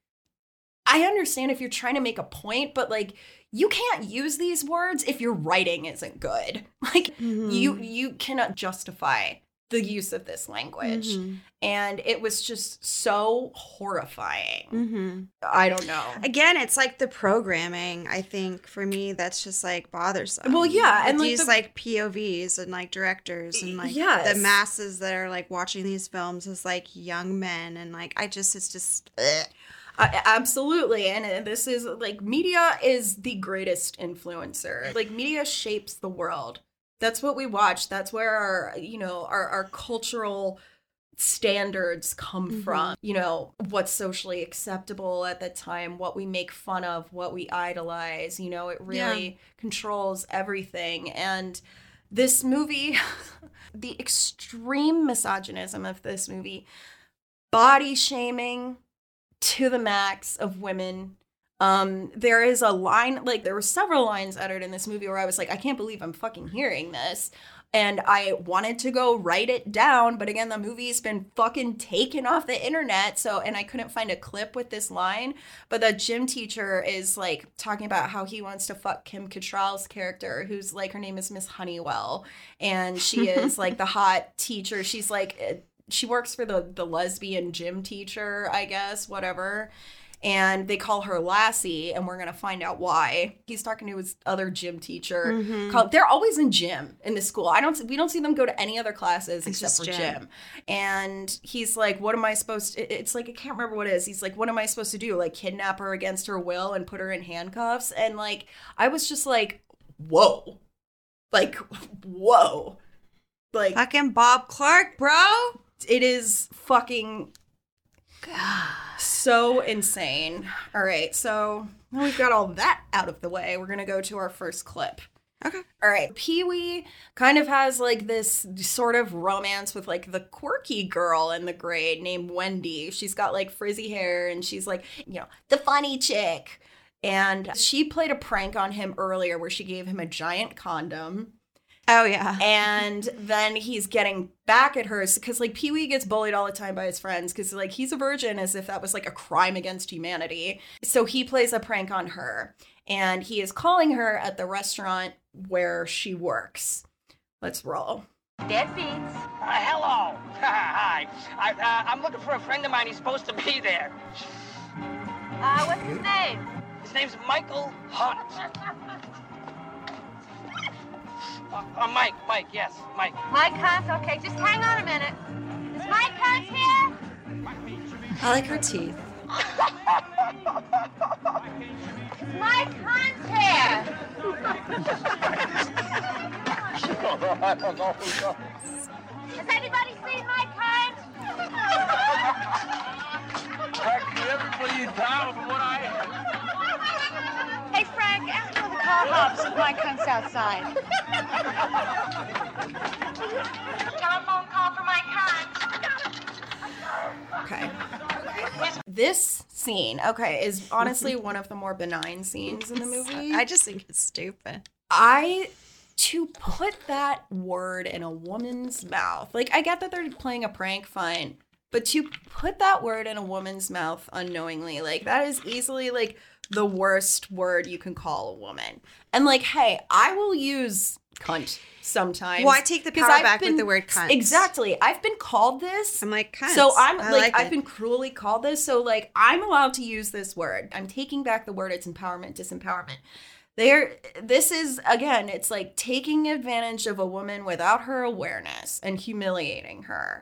I understand if you're trying to make a point, but, like, you can't use these words if your writing isn't good. Like, you cannot justify the use of this language. And it was just so horrifying. I don't know. again, it's like the programming, I think, for me, that's just like bothersome. Well, yeah, and, and like, these like POVs and like directors and like Yes. the masses that are like watching these films as like young men, and like it's just ugh. Absolutely. And this is like, media is the greatest influencer. Like, media shapes the world. That's what we watch. That's where our cultural standards come from. What's socially acceptable at the time, what we make fun of, what we idolize. It really controls everything. And this movie, the extreme misogynism of this movie, body shaming to the max of women. There is a line, like, there were several lines uttered in this movie where I was like, I can't believe I'm fucking hearing this. And I wanted to go write it down, but again, the movie's been fucking taken off the internet. And I couldn't find a clip with this line, but the gym teacher is like talking about how he wants to fuck Kim Cattrall's character, who's like, her name is Miss Honeywell. And she is like the hot teacher. She's like, she works for the lesbian gym teacher, I guess, whatever. And they call her Lassie, and we're going to find out why. He's talking to his other gym teacher. They're always in gym in this school. We don't see them go to any other classes except for gym. And he's like, what am I supposed to, it's like, I can't remember what it is. He's like, what am I supposed to do? Like, kidnap her against her will and put her in handcuffs? And like, I was just like, whoa. Like, whoa. Like, fucking Bob Clark, bro. It is fucking so insane. All right, so now we've got all that out of the way. We're going to go to our first clip. Okay. All right. Pee-wee kind of has like this sort of romance with like the quirky girl in the grade named Wendy. She's got like frizzy hair and she's like, the funny chick. And she played a prank on him earlier where she gave him a giant condom. Oh, yeah. And then he's getting back at her because, like, Pee-wee gets bullied all the time by his friends because, like, he's a virgin as if that was, like, a crime against humanity. So he plays a prank on her. And he is calling her at the restaurant where she works. Let's roll. Deadbeats. Hello. Hi. I'm looking for a friend of mine. He's supposed to be there. What's his name? His name's Michael Hunt. Mike, yes, Mike. Mike Hunt? Okay, just hang on a minute. Is Mike Hunt here? I like her teeth. Is Mike Hunt here? I don't know who knows. Has anybody seen my kind? Practically everybody in town, from what I heard. Hey, Frank, ask for the car hops if my kind's outside. Telephone call for my kind. Okay. This scene, is honestly one of the more benign scenes in the movie. I just think it's stupid. To put that word in a woman's mouth, like, I get that they're playing a prank, fine, but to put that word in a woman's mouth unknowingly, like, that is easily, like, the worst word you can call a woman. And, like, hey, I will use cunt sometimes. Well, I take the power back with the word cunt. Exactly. I've been called this. I'm like, cunt. So I'm I've been cruelly called this. So, like, I'm allowed to use this word. I'm taking back the word. It's empowerment, disempowerment. This is, again, it's like taking advantage of a woman without her awareness and humiliating her.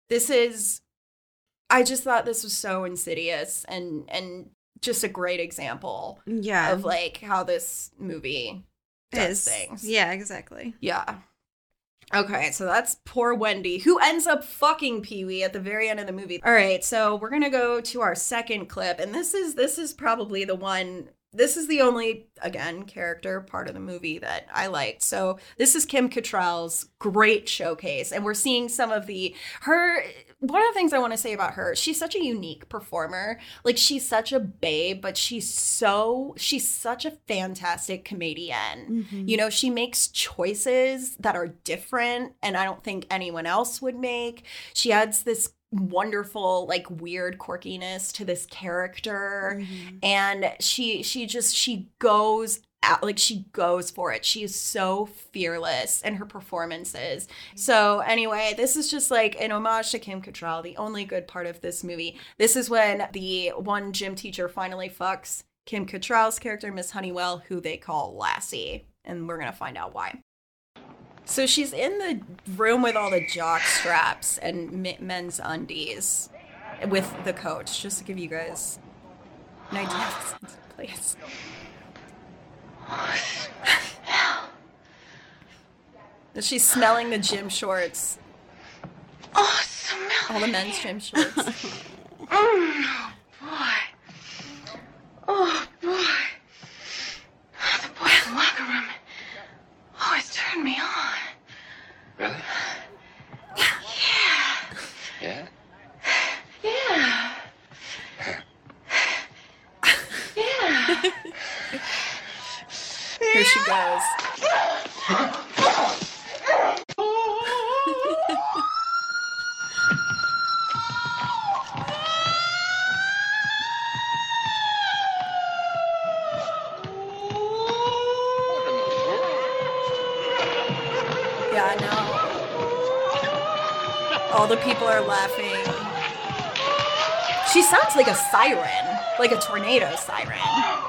I just thought this was so insidious and just a great example of, like, how this movie does things. Yeah, exactly. Yeah. Okay, so that's poor Wendy, who ends up fucking Pee-wee at the very end of the movie. All right, so we're gonna go to our second clip, and this is probably the one. This is the only, again, character part of the movie that I liked. So this is Kim Cattrall's great showcase, and we're seeing some of one of the things I want to say about her, she's such a unique performer. Like, she's such a babe, but she's such a fantastic comedian. Mm-hmm. You know, she makes choices that are different and I don't think anyone else would make. She adds this wonderful, like, weird quirkiness to this character. Mm-hmm. And she goes out, like, she goes for it. She is so fearless in her performances. So anyway, this is just like an homage to Kim Cattrall, the only good part of this movie. This is when the one gym teacher finally fucks Kim Cattrall's character, Miss Honeywell, who they call Lassie. And we're going to find out why. So she's in the room with all the jock straps and men's undies with the coach, just to give you guys an idea. Please. She's smelling the gym shorts. Oh, smell All the men's gym shorts. Oh, boy. Oh, boy. The boys in the locker room always turn me on. Really? Yeah. Yeah? Yeah. Yeah. Here she goes. Yeah, I know. All the people are laughing. She sounds like a siren, like a tornado siren.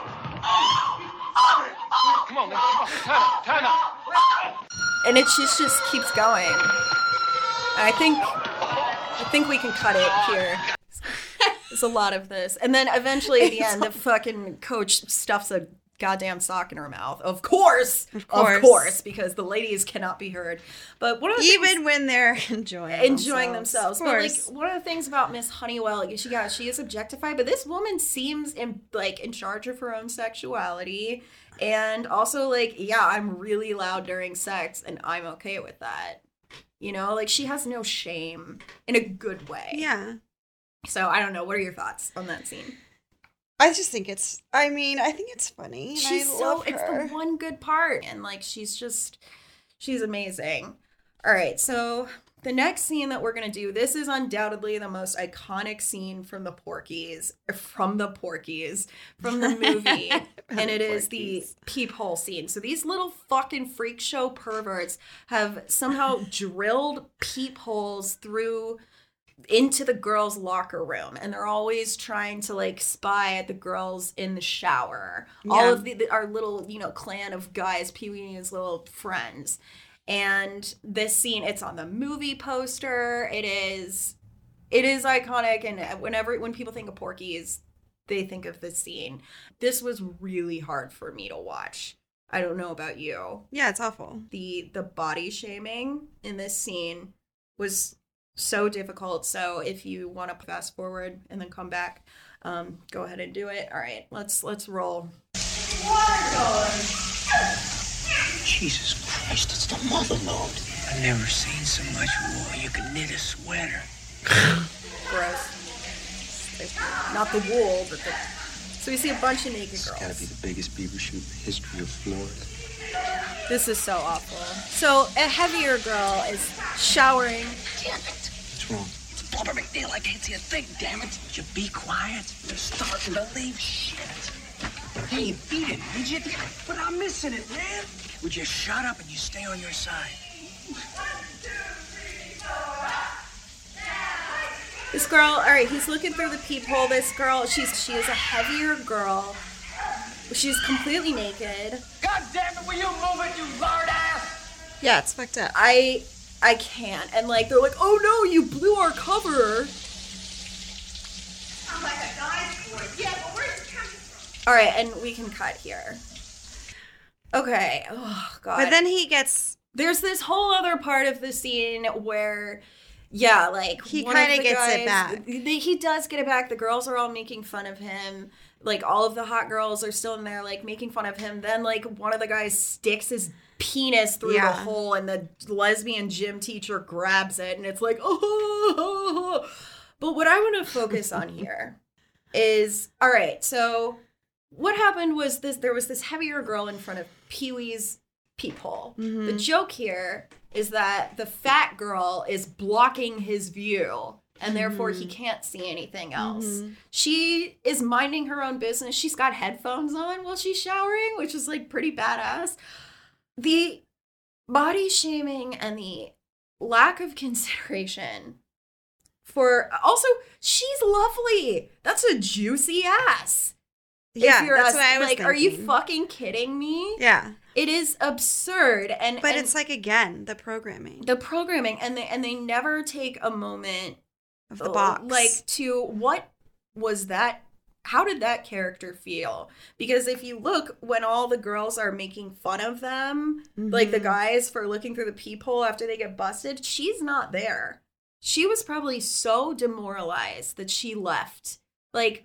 Come on, man. Come on. Time out. And it just keeps going. I think we can cut it here. There's a lot of this. And then eventually at the end, the fucking coach stuffs a goddamn sock in her mouth. Of course, because the ladies cannot be heard. But one of the Even when they're enjoying themselves. But, like, one of the things about Miss Honeywell, she is objectified, but this woman seems in charge of her own sexuality. And also, like, yeah, I'm really loud during sex, and I'm okay with that. You know, like, she has no shame in a good way. Yeah. So, I don't know. What are your thoughts on that scene? I just think I think it's funny. And She's it's the one good part. And, like, she's amazing. All right, so the next scene that we're going to do, this is undoubtedly the most iconic scene from the Porky's movie. And it is the peephole scene. So these little fucking freak show perverts have somehow drilled peepholes through into the girls' locker room, and they're always trying to, like, spy at the girls in the shower. Yeah. All of our little, clan of guys, Pee-wee and his little friends. And this scene, it's on the movie poster. It is iconic, and when people think of Porky's, they think of this scene. This was really hard for me to watch. I don't know about you. Yeah, it's awful. The body shaming in this scene was so difficult. So if you want to fast forward and then come back, go ahead and do it. All right, let's roll. Jesus Christ, it's the motherlode. I've never seen so much wool. You can knit a sweater. Gross. Not the wool, but the... So we see a bunch of naked girls. It's gotta be the biggest beaver shoot in the history of Florida. This is so awful. So a heavier girl is showering. Damn it. What's wrong? It's Barbara McNeil. I can't see a thing, damn it. Would you be quiet? You're starting to leave shit. Hey, beat it, midget. But I'm missing it, man. Would you shut up and you stay on your side? This girl, all right, he's looking through the peephole. This girl, she is a heavier girl. She's completely naked. God damn it, will you move it, you lard ass? Yeah, it's fucked up. I can't. And like they're like, oh no, you blew our cover. Sounds like a guy's voice. Yeah, but where's it coming from? All right, and we can cut here. Okay. Oh god. But then he gets... There's this whole other part of the scene where, yeah, like He one of kinda the gets it guys- back. He does get it back. The girls are all making fun of him. Like all of the hot girls are still in there, like making fun of him. Then like one of the guys sticks his penis through the hole, and the lesbian gym teacher grabs it, and it's like, oh. But what I want to focus on here is, all right, so what happened was there was this heavier girl in front of Pee-wee's peephole. Mm-hmm. The joke here is that the fat girl is blocking his view, and therefore he can't see anything else. She is minding her own business. She's got headphones on while she's showering, which is like pretty badass. The body shaming and the lack of consideration for, also, she's lovely. That's a juicy ass. Yeah, If you're that's us, what I was like, are you thinking. fucking kidding me? Yeah. It is absurd. But it's like, again, the programming the programming, and they never take a moment of the box. like to what was that, how did that character feel? Because if you look, when all the girls are making fun of them, like the guys for looking through the peephole after they get busted, she's not there. She was probably so demoralized that she left. Like,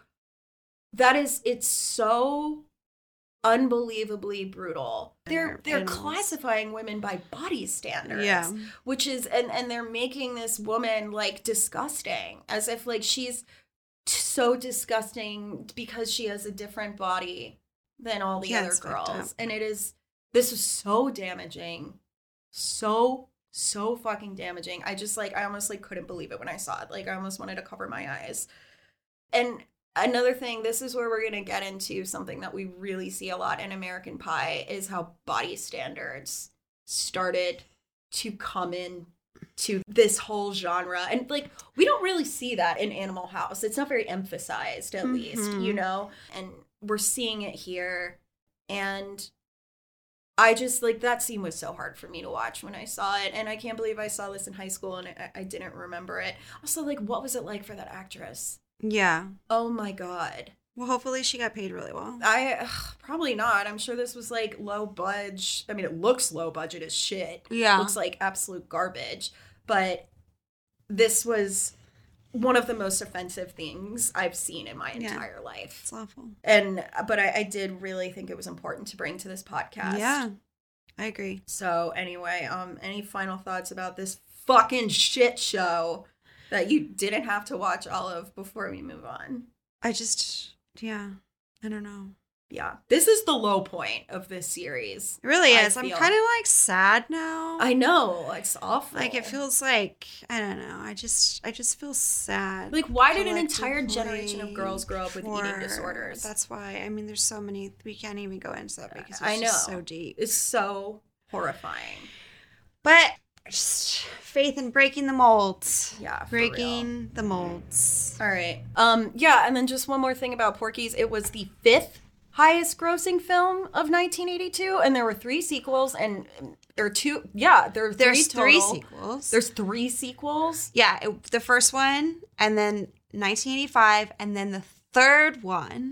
it's so unbelievably brutal. They're animals. classifying women by body standards. Yeah. Which is, and they're making this woman like disgusting, as if like she's so disgusting because she has a different body than all the other it's fucked up. girls. And this was so damaging. So fucking damaging. I almost like couldn't believe it when I saw it. Like I almost wanted to cover my eyes. And another thing, this is where we're going to get into something that we really see a lot in American Pie, is how body standards started to come in to this whole genre. And like, we don't really see that in Animal House. It's not very emphasized, at least, you know? And we're seeing it here. And I just, like, that scene was so hard for me to watch when I saw it. And I can't believe I saw this in high school and I didn't remember it. Also, like, what was it like for that actress? Yeah. Oh my God. Well, hopefully she got paid really well. Probably not. I'm sure this was like low budget. I mean, it looks low budget as shit. Yeah. Looks like absolute garbage. But this was one of the most offensive things I've seen in my entire life. It's awful. But I did really think it was important to bring to this podcast. Yeah. I agree. So anyway, any final thoughts about this fucking shit show that you didn't have to watch all of before we move on? I don't know. Yeah. This is the low point of this series. It really I is. I'm feel. kind of like sad now. I know. It's awful. Like it feels like, I don't know. I just feel sad. Like, why did an entire generation of collectively girls grow up with eating for- disorders? That's why. I mean, there's so many. We can't even go into that because it's I know. just so deep. It's so horrifying. But just faith in breaking the molds. Yeah, for breaking the molds. All right. Yeah, and then just one more thing about Porky's. It was the 5th highest grossing film of 1982, and there were 3 sequels, and or 2. Yeah, there's 3 3 total. sequels. There's 3 sequels. Yeah, the first one, and then 1985, and then the third one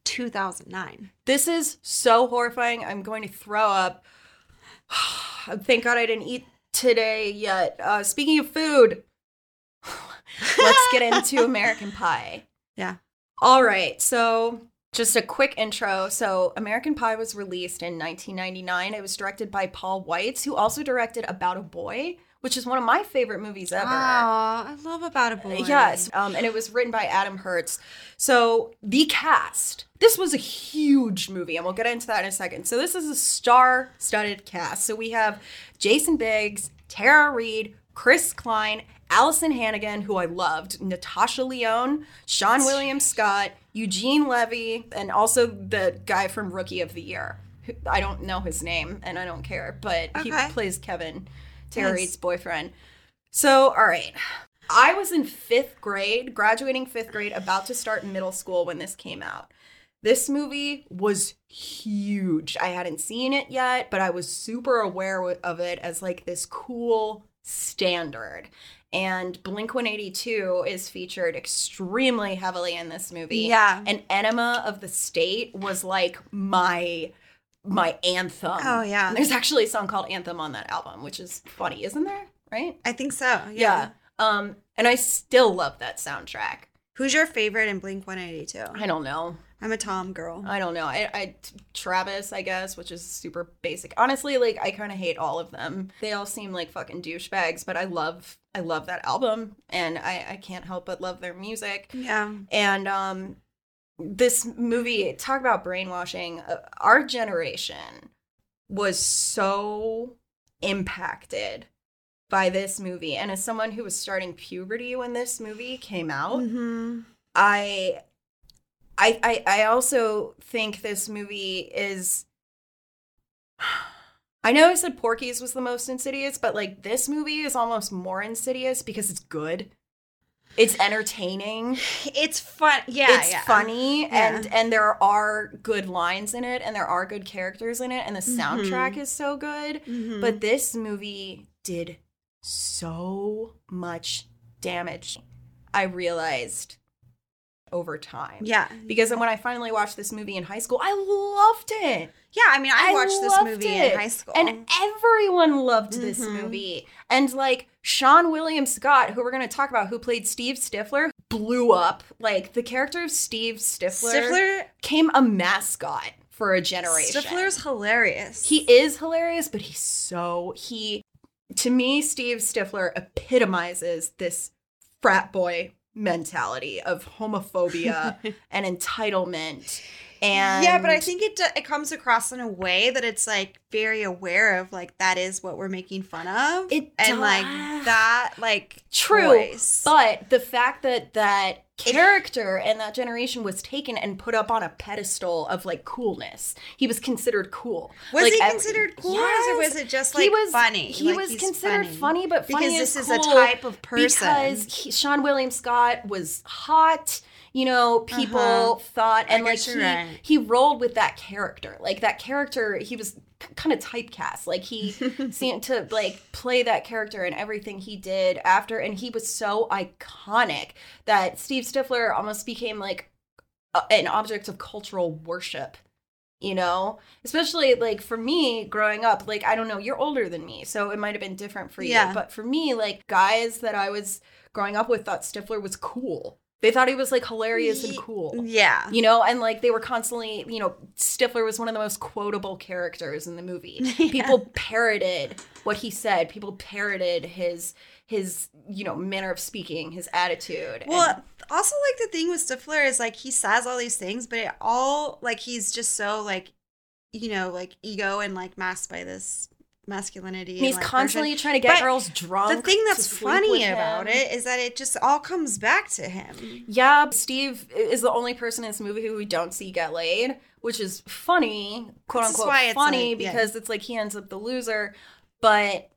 2009. This is so horrifying. I'm going to throw up. Thank God I didn't eat today yet. Speaking of food, let's get into American Pie. Yeah. All right. So just a quick intro. So American Pie was released in 1999. It was directed by Paul Weitz, who also directed About a Boy, which is one of my favorite movies ever. Oh, I love About a Boy. Yes. And it was written by Adam Hertz. So the cast, this was a huge movie, and we'll get into that in a second. So this is a star-studded cast. So we have Jason Biggs, Tara Reid, Chris Klein, Allison Hannigan, who I loved, Natasha Lyonne, Sean William Scott, Eugene Levy, and also the guy from Rookie of the Year. I don't know his name, and I don't care, but he plays Kevin, Tara Reid's boyfriend. So, all right. I was in 5th grade, graduating 5th grade, about to start middle school when this came out. This movie was huge. I hadn't seen it yet, but I was super aware of it as like this cool standard. And Blink-182 is featured extremely heavily in this movie. Yeah. And Enema of the State was like my anthem. Oh, yeah. And there's actually a song called Anthem on that album, which is funny, isn't there? Right? I think so. Yeah. And I still love that soundtrack. Who's your favorite in Blink-182? I don't know. I'm a Tom girl. I don't know. Travis, I guess, which is super basic. Honestly, like, I kind of hate all of them. They all seem like fucking douchebags, but I love that album, and I can't help but love their music. Yeah. And this movie, talk about brainwashing. Our generation was so impacted by this movie, and as someone who was starting puberty when this movie came out, I also think this movie is, I know I said Porky's was the most insidious, but like this movie is almost more insidious because it's good. It's entertaining. It's fun. Yeah, it's funny, and there are good lines in it, and there are good characters in it, and the soundtrack is so good. But this movie did so much damage. I realized over time. Yeah. Because when I finally watched this movie in high school, I loved it. Yeah, I mean, I watched this movie in high school. And everyone loved this movie. And like Sean William Scott, who we're going to talk about, who played Steve Stifler, blew up. Like the character of Steve Stifler became a mascot for a generation. Stifler's hilarious. He is hilarious, but to me, Steve Stifler epitomizes this frat boy mentality of homophobia and entitlement. And yeah, but I think it comes across in a way that it's like very aware of like that is what we're making fun of. Like that like true voice. But the fact that character and that generation was taken and put up on a pedestal of like coolness. He was considered cool. Was like, he considered cool, or was it just like funny? He like, was considered funny, but funny because this is is cool a type of person. Because Sean William Scott was hot. You know, people thought, and like he rolled with that character. Like that character, he was kind of typecast. Like he seemed to like play that character in everything he did after, and he was so iconic that Steve Stifler almost became like an object of cultural worship. You know, especially like for me growing up, like, I don't know, you're older than me, so it might have been different for you. But for me, like guys that I was growing up with thought Stifler was cool. They thought he was like hilarious and cool. Yeah. You know, and like they were constantly, you know, Stifler was one of the most quotable characters in the movie. People parroted what he said. People parroted his you know, manner of speaking, his attitude. Well, also like the thing with Stifler is like he says all these things, but it all like he's just so like, you know, like ego and like masked by this masculinity. And he's constantly trying to get girls drunk. The thing that's funny about it is that it just all comes back to him. Yeah, Steve is the only person in this movie who we don't see get laid, which is funny, quote unquote funny, like, because it's like he ends up the loser. But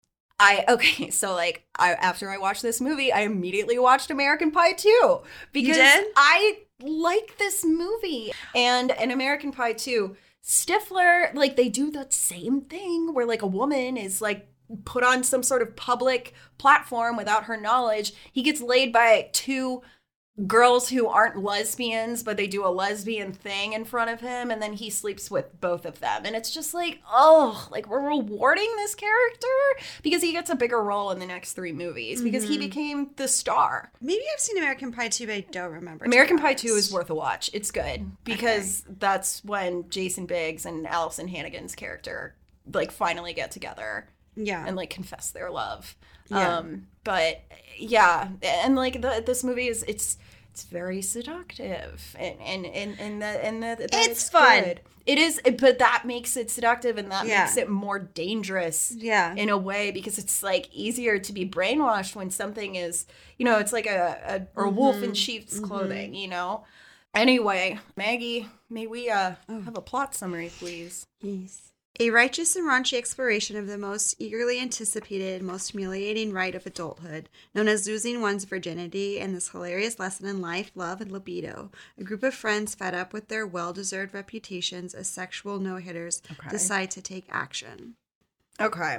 after I watched this movie, I immediately watched American Pie 2 because I like this movie. And in American Pie 2, Stifler, like, they do that same thing where, like, a woman is, like, put on some sort of public platform without her knowledge. He gets laid by two girls who aren't lesbians, but they do a lesbian thing in front of him, and then he sleeps with both of them. And it's just like, oh, like we're rewarding this character because he gets a bigger role in the next 3 movies because he became the star. Maybe I've seen American Pie 2, but I don't remember. American Pie 2 is worth a watch. It's good because that's when Jason Biggs and Allison Hannigan's character like finally get together. Yeah. And like confess their love. Yeah. But yeah, and like this movie is it's very seductive and that It's fun. good. It is, but that makes it seductive and that Yeah. makes it more dangerous in a way because it's like easier to be brainwashed when something is, you know, it's like a wolf in sheep's clothing, you know? Anyway, Maggie, may we have a plot summary, please? Yes. A righteous and raunchy exploration of the most eagerly anticipated, most humiliating rite of adulthood, known as losing one's virginity, and this hilarious lesson in life, love, and libido. A group of friends fed up with their well-deserved reputations as sexual no-hitters decide to take action. Okay.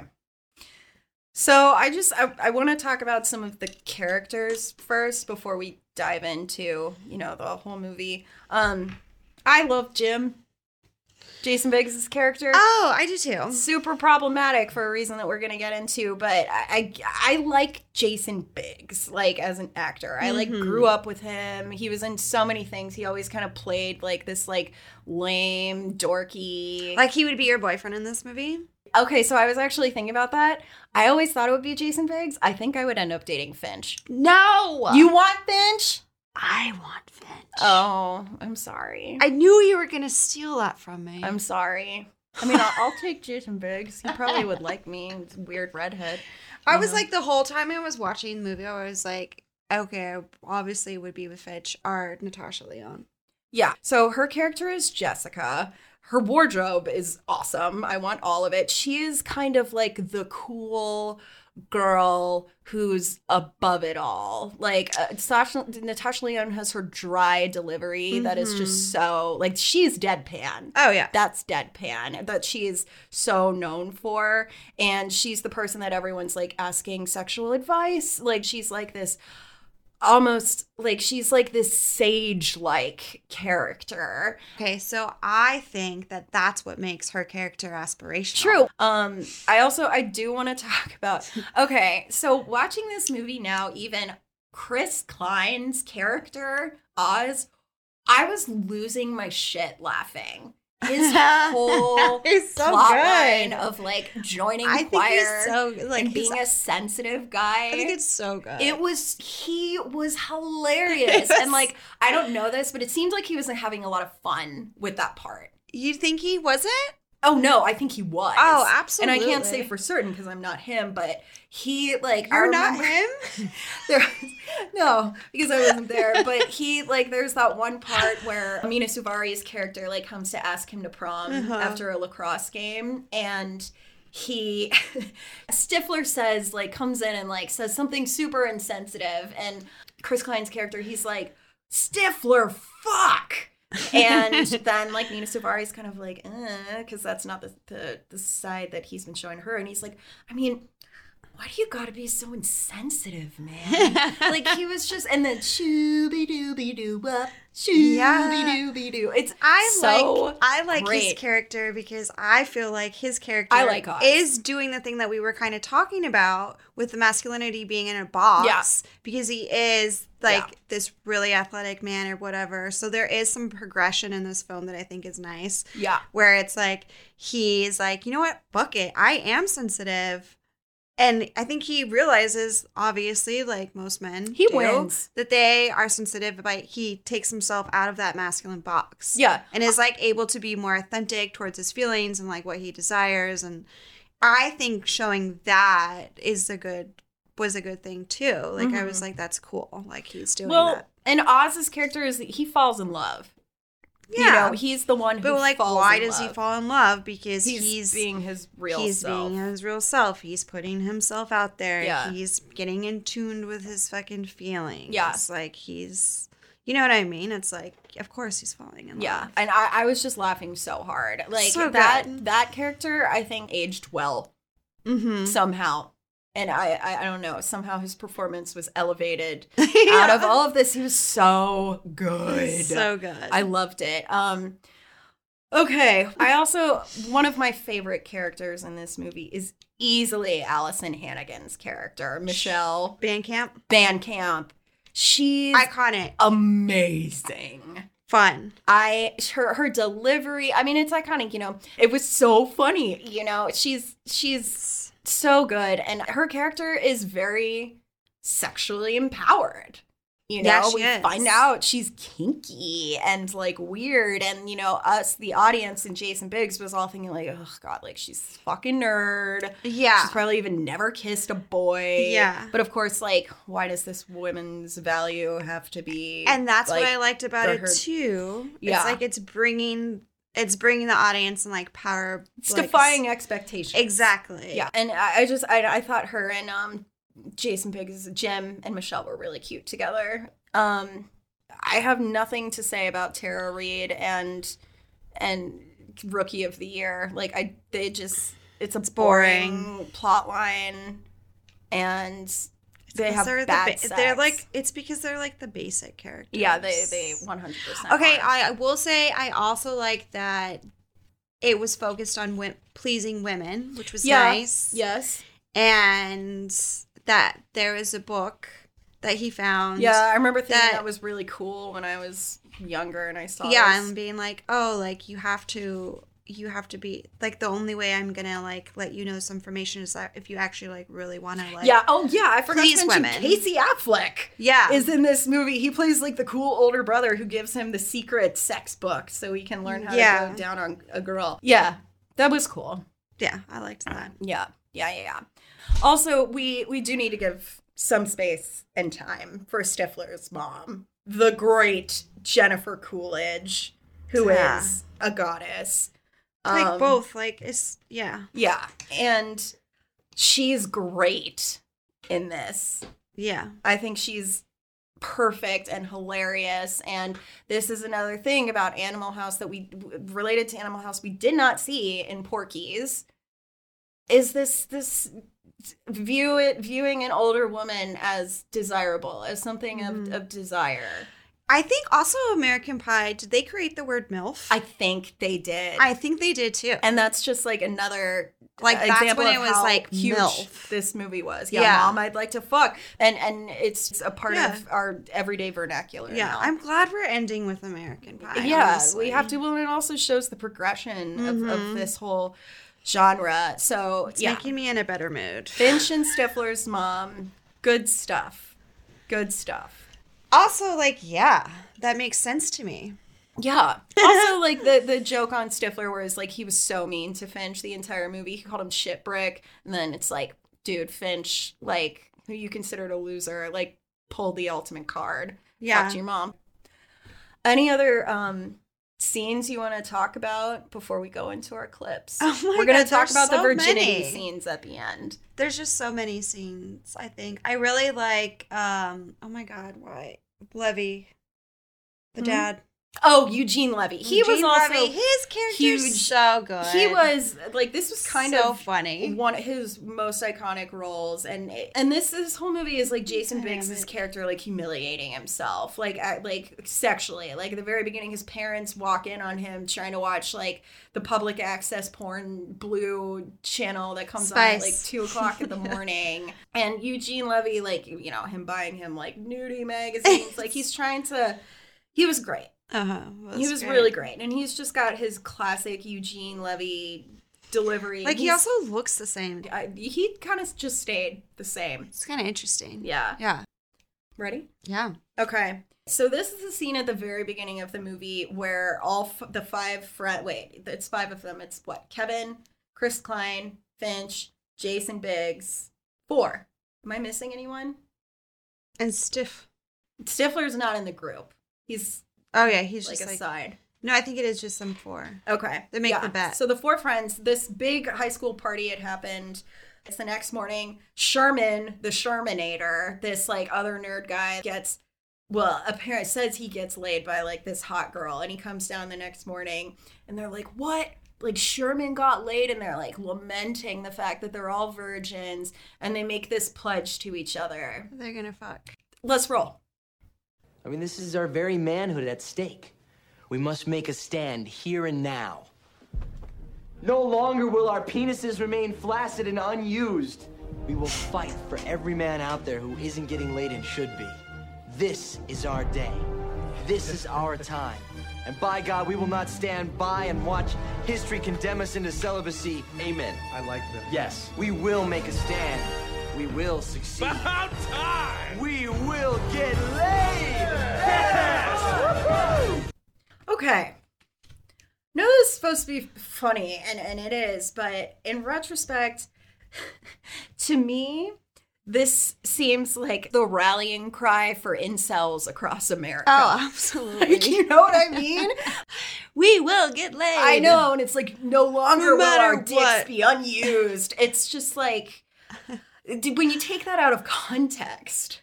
So I want to talk about some of the characters first before we dive into, you know, the whole movie. I love Jim. Jason Biggs' character. Oh, I do too. Super problematic for a reason that we're going to get into, but I like Jason Biggs, like, as an actor. I, like, grew up with him. He was in so many things. He always kind of played, like, this, like, lame, dorky... Like, he would be your boyfriend in this movie? Okay, so I was actually thinking about that. I always thought it would be Jason Biggs. I think I would end up dating Finch. No! You want Finch? I want Finch. Oh, I'm sorry. I knew you were going to steal that from me. I'm sorry. I mean, I'll take Jason Biggs. He probably would like me. He's a weird redhead. I was like, the whole time I was watching the movie, I was like, okay, I obviously would be with Finch or Natasha Lyonne. Yeah. So her character is Jessica. Her wardrobe is awesome. I want all of it. She is kind of like the cool girl who's above it all. Like Natasha Lyonne has her dry delivery that is just so, like, she's deadpan. Oh, yeah. That's deadpan that she is so known for. And she's the person that everyone's like asking sexual advice. Like, she's like this almost like she's like this sage-like character. Okay, so I think that that's what makes her character aspirational. True. I do want to talk about, okay, so watching this movie now, even Chris Klein's character, Oz, I was losing my shit laughing. His whole He's so plot good. line of like joining I think choir he's so like and being a sensitive guy. I think it's so good. He was hilarious. And like, I don't know this, but it seemed like he was having a lot of fun with that part. You think he wasn't? Oh no, I think he was. Oh, absolutely. And I can't say for certain because I'm not him, but he like You're not him? No, because I wasn't there. But he like there's that one part where Amina Suvari's character like comes to ask him to prom after a lacrosse game, and he Stifler says like comes in and like says something super insensitive, and Chris Klein's character, he's like, Stifler, fuck. And then like Nina Savari's kind of like, because that's not the side that he's been showing her, and he's like, I mean, why do you gotta be so insensitive, man? Like he was just, and then shooby dooby doo up, shooby dooby doo. It's I like great. his character because I feel like his character I like Oz. is doing the thing that we were kind of talking about with the masculinity being in a box because he is like this really athletic man or whatever. So there is some progression in this film that I think is nice. Yeah. Where it's like, he's like, you know what? Fuck it. I am sensitive. And I think he realizes, obviously, like most men He do, wins. that they are sensitive, but he takes himself out of that masculine box. Yeah. And is like able to be more authentic towards his feelings and like what he desires. And I think showing that was a good thing too. Like I was like, that's cool. Like he's doing that. And Oz's character is he falls in love. Yeah. You know, he's the one who But like, falls why in does he love. fall in love? Because He's being his real he's self. being his real self. He's putting himself out there. Yeah. He's getting in tuned with his fucking feelings. Yeah. It's like he's, you know what I mean? It's like, of course he's falling in love. Yeah, and I was just laughing so hard. Like So that good. that character, I think, aged well somehow. And I don't know, somehow his performance was elevated out of all of this. He was so good. So good. I loved it. Okay. One of my favorite characters in this movie is easily Allison Hannigan's character, Michelle Bandcamp. She's iconic. Amazing. Fun. Her delivery, I mean, it's iconic, you know. It was so funny, you know. She's so good, and her character is very sexually empowered. You know, yeah, we is. find out she's kinky and like weird, and you know, us, the audience, and Jason Biggs was all thinking like, oh god, like she's a fucking nerd. Yeah, she's probably even never kissed a boy. Yeah, but of course, like, why does this woman's value have to be? And that's like, what I liked about it too. Yeah, it's like it's bringing the audience and like power. It's defying expectations. Exactly. Yeah, and I thought her and Jason Biggs, Jim, and Michelle were really cute together. I have nothing to say about Tara Reid and Rookie of the Year. Like it's a boring plot line, and they have bad sex. They're like, it's because they're like the basic characters. Yeah, they 100%. Okay, I will say I also like that it was focused on pleasing women, which was nice. Yes, and that there is a book that he found. Yeah, I remember thinking that was really cool when I was younger and I saw this. And being like, oh, like you have to be like, the only way I'm gonna like let you know some information is that if you actually like really want to like I forgot to mention women. Casey Affleck is in this movie. He plays like the cool older brother who gives him the secret sex book so he can learn how to go down on a girl. Yeah, that was cool. Yeah, I liked that. Yeah. Also, we do need to give some space and time for Stifler's mom, the great Jennifer Coolidge, who is a goddess. Like both, like it's yeah, and she's great in this. Yeah, I think she's perfect and hilarious. And this is another thing about Animal House that we related to Animal House we did not see in Porky's. Is this viewing an older woman as desirable, as something of desire. I think also American Pie, did they create the word MILF? I think they did. I think they did too. And that's just like another like example that's when of it was how like huge MILF. This movie was. Yeah, Mom, I'd like to fuck. And it's a part of our everyday vernacular. Yeah, now. I'm glad we're ending with American Pie. Yeah, honestly. we have to. Well, it also shows the progression of this whole genre. So it's making me in a better mood. Finch and Stifler's mom, good stuff. Also, like, that makes sense to me. Yeah. Also, like, the joke on Stifler was, like, he was so mean to Finch the entire movie. He called him shit brick. And then it's like, dude, Finch, like, who you considered a loser, like, pulled the ultimate card. Yeah. Fucked your mom. Any other scenes you want to talk about before we go into our clips? Oh my We're going to God, talk about so the virginity many scenes at the end. There's just so many scenes, I think. I really like, oh my God, why? Levy, the dad. Oh, Eugene Levy. He was also his character's huge. So good. He was like, this was kind so of funny. One of his most iconic roles, and this whole movie is like Jason Biggs' character like humiliating himself, like sexually. Like at the very beginning, his parents walk in on him trying to watch like the public access porn blue channel that comes on at like 2:00 in the morning, and Eugene Levy, like, you know, him buying him like nudie magazines, like he's trying to. He was great. He was really great, and he's just got his classic Eugene Levy delivery. Like, he also looks the same. He kind of just stayed the same. It's kind of interesting. Yeah. Ready? Yeah. Okay. So this is the scene at the very beginning of the movie where all the five friends. Wait, it's five of them. It's what? Kevin, Chris Klein, Finch, Jason Biggs. 4. Am I missing anyone? And Stifler's not in the group. He's. Oh, yeah, he's like just a side. No, I think it is just them 4. Okay. They make the bet. So the 4 friends, this big high school party had happened. It's the next morning. Sherman, the Shermanator, this like other nerd guy apparently says he gets laid by like this hot girl, and he comes down the next morning and they're like, what like Sherman got laid and they're like lamenting the fact that they're all virgins and they make this pledge to each other. They're gonna fuck. Let's roll. I mean, this is our very manhood at stake. We must make a stand here and now. No longer will our penises remain flaccid and unused. We will fight for every man out there who isn't getting laid and should be. This is our day. This is our time. And by God, we will not stand by and watch history condemn us into celibacy. Amen. I like that. Yes, we will make a stand. We will succeed. About time! We will get laid! Yes! Okay. No, this is supposed to be funny, and it is, but in retrospect, to me, this seems like the rallying cry for incels across America. Oh, absolutely. Like, you know what I mean? We will get laid. I know, and it's like no longer No will matter our dicks what. be unused. It's just like when you take that out of context,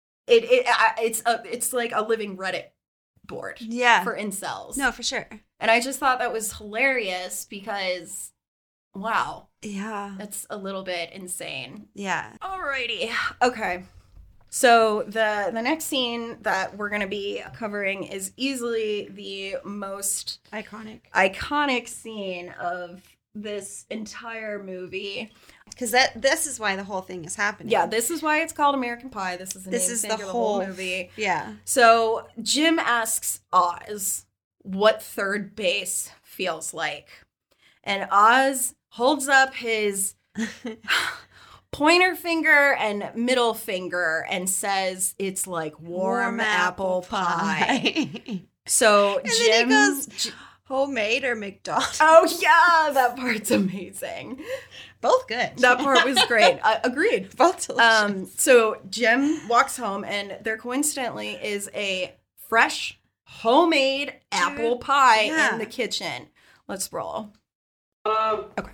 it's like a living Reddit board. Yeah. For incels. No, for sure. And I just thought that was hilarious because, wow, Yeah. that's a little bit insane. Yeah. Alrighty. Okay. So the next scene that we're going to be covering is easily the most iconic scene of this entire movie. Because this is why the whole thing is happening. Yeah, this is why it's called American Pie. This is the whole movie. Yeah. So Jim asks Oz what third base feels like. And Oz holds up his pointer finger and middle finger and says it's like warm apple pie. So And Jim then he goes, homemade or McDonald's? Oh yeah, that part's amazing. Both good. That part was great. Agreed. Both delicious. So Jim walks home and there coincidentally is a fresh homemade apple pie yeah. in the kitchen. Let's roll. Okay.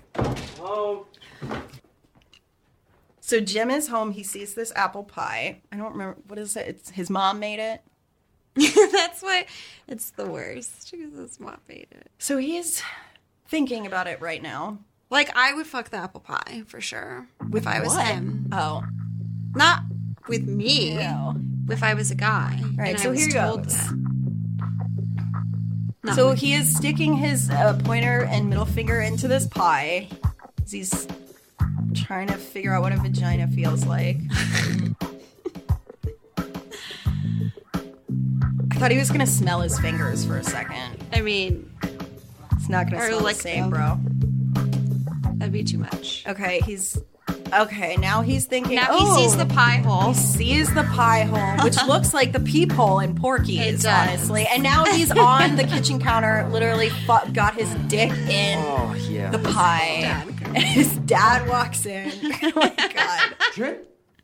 So Jim is home. He sees this apple pie. I don't remember. What is it? It's his mom made it. That's what, it's the worst. Because his mom made it. So he's thinking about it right now. Like, I would fuck the apple pie, for sure. If I was what? him. Oh. Not with me. No. If I was a guy. Right, and so I was here told goes. that. Not So with he is sticking his pointer and middle finger into this pie. He's trying to figure out what a vagina feels like. I thought he was going to smell his fingers for a second. I mean, It's not going to Or smell lick the same, them. bro. that'd be too much. Okay, now he's thinking, Now he sees the pie hole. He sees the pie hole, which looks like the peephole in Porky's, It does. honestly. And now he's on the kitchen counter, literally got his dick in Oh, yeah. the pie. And his dad walks in. Oh my god. Jim?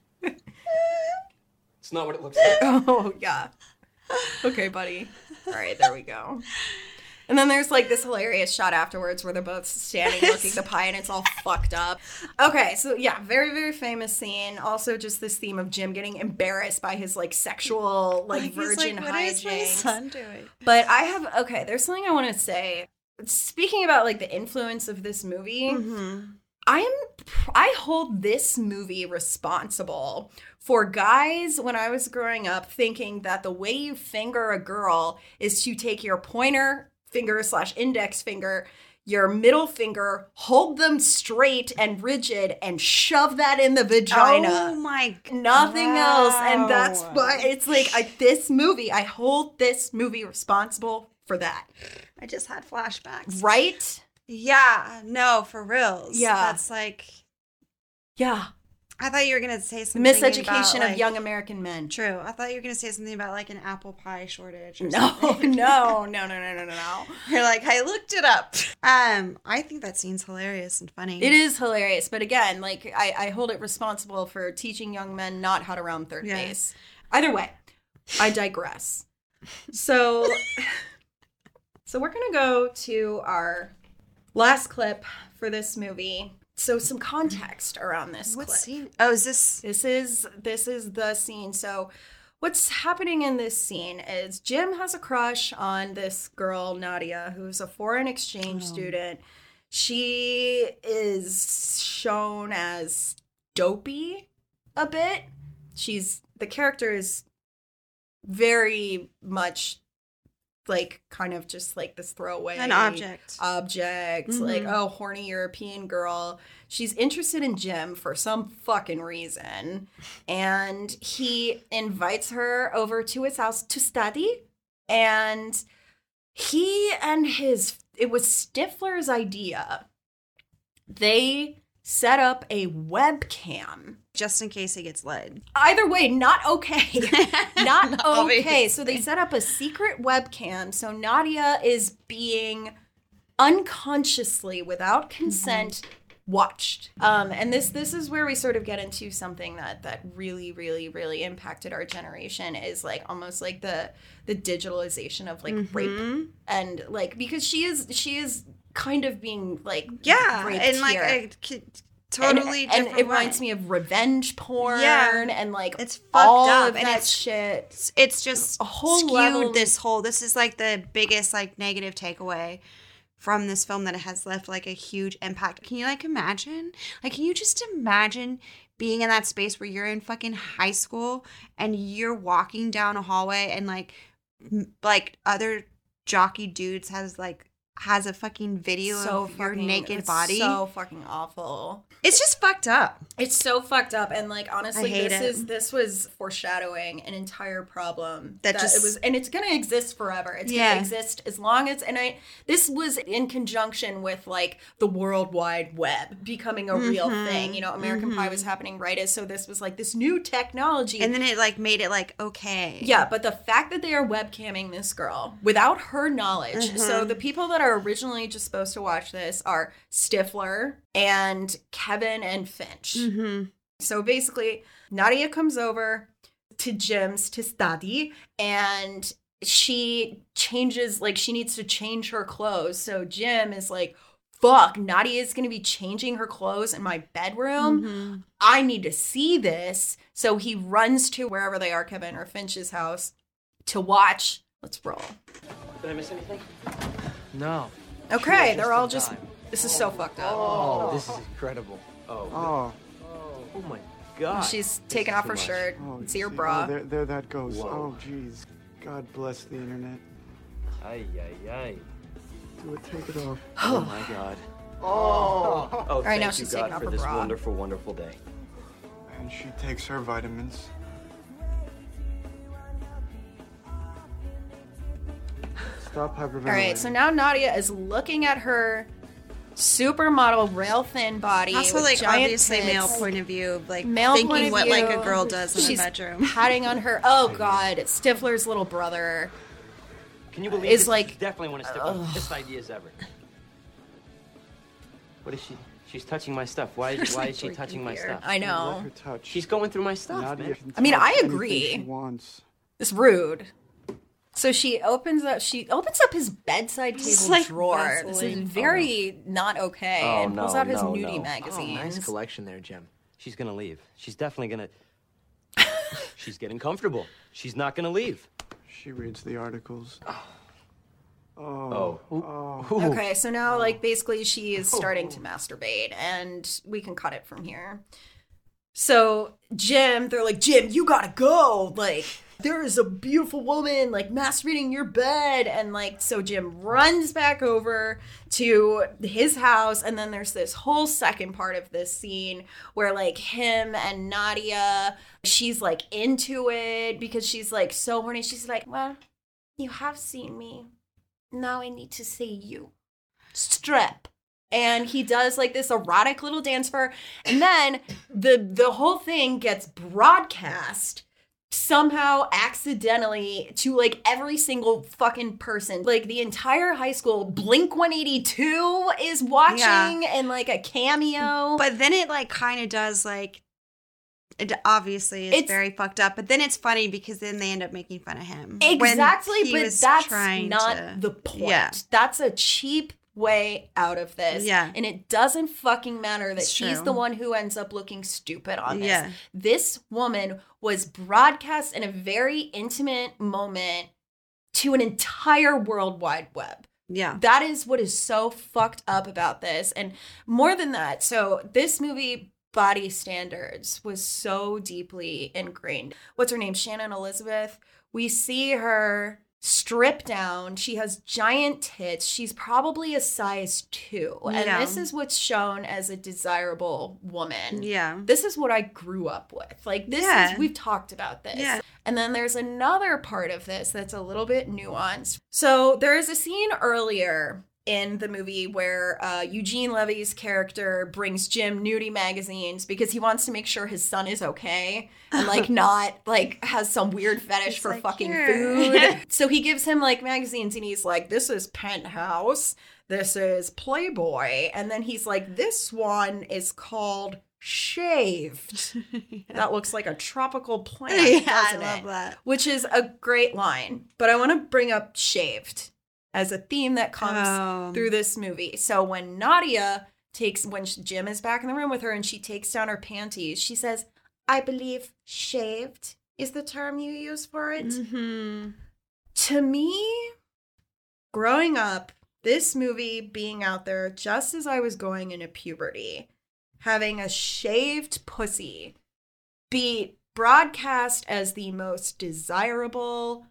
It's not what it looks like. Oh yeah. Okay, buddy. All right, there we go. And then there's like this hilarious shot afterwards where they're both standing looking at the pie and it's all fucked up. Okay, so yeah, very, very famous scene. Also just this theme of Jim getting embarrassed by his like sexual, like virgin He's like, what is my hijinks. son doing? But there's something I want to say. Speaking about like the influence of this movie, Mm-hmm. I hold this movie responsible for guys when I was growing up thinking that the way you finger a girl is to take your pointer finger / index finger, your middle finger, hold them straight and rigid and shove that in the vagina. Oh my god. Nothing else. And that's why it's like I hold this movie responsible for that. I just had flashbacks. Right? Yeah, no, for reals. Yeah. That's like, Yeah. I thought you were going to say something Miseducation about, of like- young American men. True. I thought you were going to say something about like an apple pie shortage or No, something. no. You're like, I looked it up. I think that scene's hilarious and funny. It is hilarious, but again, like I hold it responsible for teaching young men not how to round third Yeah. base. Either way, I digress. So we're gonna go to our last clip for this movie. So some context around this What clip. scene? Oh, is this? This is the scene. So what's happening in this scene is Jim has a crush on this girl, Nadia, who's a foreign exchange student. She is shown as dopey a bit. The character is very much like kind of just like this throwaway An object, like, oh, horny European girl. She's interested in Jim for some fucking reason, and he invites her over to his house to study. And it was Stifler's idea. They set up a webcam just in case he gets laid. Either way, not okay. Not okay. Obviously. So they set up a secret webcam. So Nadia is being unconsciously, without consent, watched. And this is where we sort of get into something that really, really, really impacted our generation, is like almost like the digitalization of like rape, and like, because she is kind of being like raped and like here. Totally and different it reminds me of revenge porn, and like it's fucked all up of and that it's shit. It's just a whole skewed level. this is like the biggest like negative takeaway from this film, that it has left like a huge impact. Can you like imagine? Like, can you just imagine being in that space where you're in fucking high school and you're walking down a hallway and like other jockey dudes has a fucking video of your naked body? So fucking awful. It's just fucked up. It's so fucked up, and like honestly, I hate this was foreshadowing an entire problem that just it was, and it's gonna exist forever. It's gonna exist as long as, this was in conjunction with like the World Wide Web becoming a real thing. You know, American Pie was happening right as, so this was like this new technology, and then it like made it like okay. Yeah, but the fact that they are webcamming this girl without her knowledge. So the people that are originally just supposed to watch this are Stifler and Kevin and Finch. So basically, Nadia comes over to Jim's to study, and she changes, like, she needs to change her clothes. So Jim is like, fuck, Nadia is going to be changing her clothes in my bedroom. I need to see this. So he runs to wherever they are, Kevin or Finch's house, to watch. Let's roll. Did I miss anything? No. Okay, they're all just... This is so fucked up. Oh, this is incredible. Oh my God. She's taking off her shirt. See her bra. There that goes. Whoa. Oh, jeez. God bless the internet. Ay, ay, ay. Do it, take it off. Oh my God. Oh, all right, now thank you, she's taking God, off for her this bra. wonderful, wonderful day. And she takes her vitamins. Stop hyperventilating. All right, so now Nadia is looking at her supermodel, rail thin body. Also, with like, giant obviously, tits. male point of view, like Male thinking point of what view. like a girl does in She's a bedroom. patting on her. Oh God, Stifler's little brother. Can you believe is this like is definitely one of Stifler's best ideas ever? What is she? She's touching my stuff. Why is she touching my stuff? I know. Let her touch. She's going through my stuff, man. I mean, I Anything agree. she wants. It's rude. So she opens up his bedside table like drawer. This is Vaseline. very not okay, and pulls out his nudie Oh, magazines. nice collection there, Jim. She's gonna leave. She's definitely gonna... She's getting comfortable. She's not gonna leave. She reads the articles. Okay, so now, like, basically she is starting to masturbate, and we can cut it from here. So they're like, Jim, you gotta go. Like, there is a beautiful woman, like, masturbating in your bed. And, like, so Jim runs back over to his house. And then there's this whole second part of this scene where, like, him and Nadia, she's, like, into it because she's, like, so horny. She's like, well, you have seen me. Now I need to see you. Strap. And he does like this erotic little dance for her. And then the whole thing gets broadcast somehow accidentally to like every single fucking person. Like the entire high school, Blink 182 is watching and like a cameo. But then it like kind of does like, it obviously is very fucked up, but then it's funny because then they end up making fun of him. Exactly, but that's trying not to- the point. Yeah. That's a cheap way out of this. Yeah. And it doesn't fucking matter that It's she's true. the one who ends up looking stupid on this. Yeah. This woman was broadcast in a very intimate moment to an entire World Wide Web. Yeah. That is what is so fucked up about this. And more than that, so this movie, Body Standards, was so deeply ingrained. What's her name? Shannon Elizabeth. We see her stripped down. She has giant tits. She's probably a size 2. And this is what's shown as a desirable woman. Yeah. This is what I grew up with. Like, this is, we've talked about this. Yeah. And then there's another part of this that's a little bit nuanced. So there is a scene earlier in the movie where Eugene Levy's character brings Jim nudie magazines because he wants to make sure his son is okay and like not like has some weird fetish for like, fucking here. food. So he gives him like magazines and he's like, this is Penthouse, this is Playboy, and then he's like, this one is called Shaved. That looks like a tropical plant, doesn't I it? love that. Which is a great line. But I want to bring up Shaved as a theme that comes through this movie. So when Nadia when Jim is back in the room with her and she takes down her panties, she says, I believe shaved is the term you use for it. Mm-hmm. To me, growing up, this movie being out there just as I was going into puberty, having a shaved pussy be broadcast as the most desirable,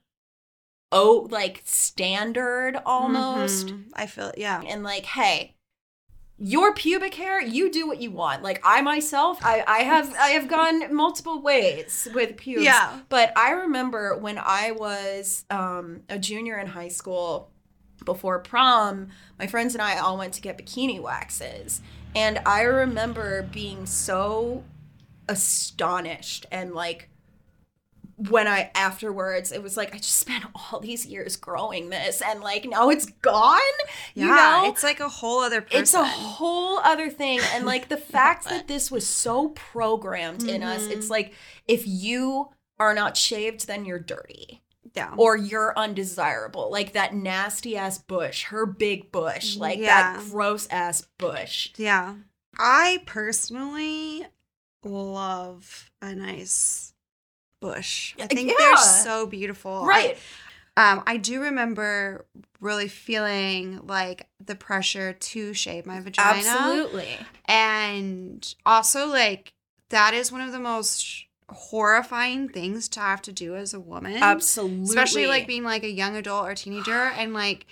like standard almost. Mm-hmm. I feel it, yeah. And like, hey, your pubic hair, you do what you want. Like I myself, I have gone multiple ways with pubes. Yeah. But I remember when I was a junior in high school, before prom, my friends and I all went to get bikini waxes. And I remember being so astonished and like, when I afterwards, it was like, I just spent all these years growing this and like now it's gone. Yeah, you know? it's like a whole other person. It's a whole other thing. And like the fact that this was so programmed in us, it's like, if you are not shaved, then you're dirty. Yeah. Or you're undesirable. Like that nasty ass bush, her big bush, like that gross ass bush. Yeah. I personally love a nice bush. I think they're so beautiful. Right. I do remember really feeling like the pressure to shave my vagina. Absolutely. And also like that is one of the most horrifying things to have to do as a woman. Absolutely. Especially like being like a young adult or teenager and like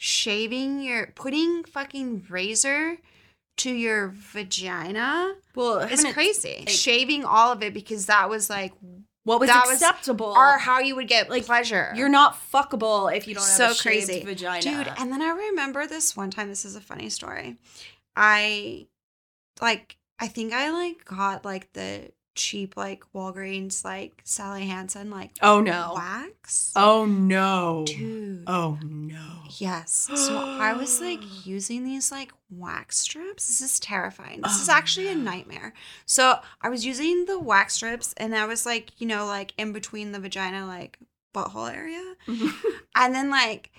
putting fucking razor to your vagina. Well, it's crazy. Shaving all of it because that was like what was acceptable, or how you would get like pleasure. You're not fuckable if you don't have a shaved crazy vagina, dude. And then I remember this one time. This is a funny story. I think I like got like the cheap like Walgreens like Sally Hansen like wax. Oh no, dude. Oh no. Yes. So I was like using these like wax strips. This is terrifying. This is actually a nightmare. So I was using the wax strips and I was like, you know, like in between the vagina, like butthole area. And then like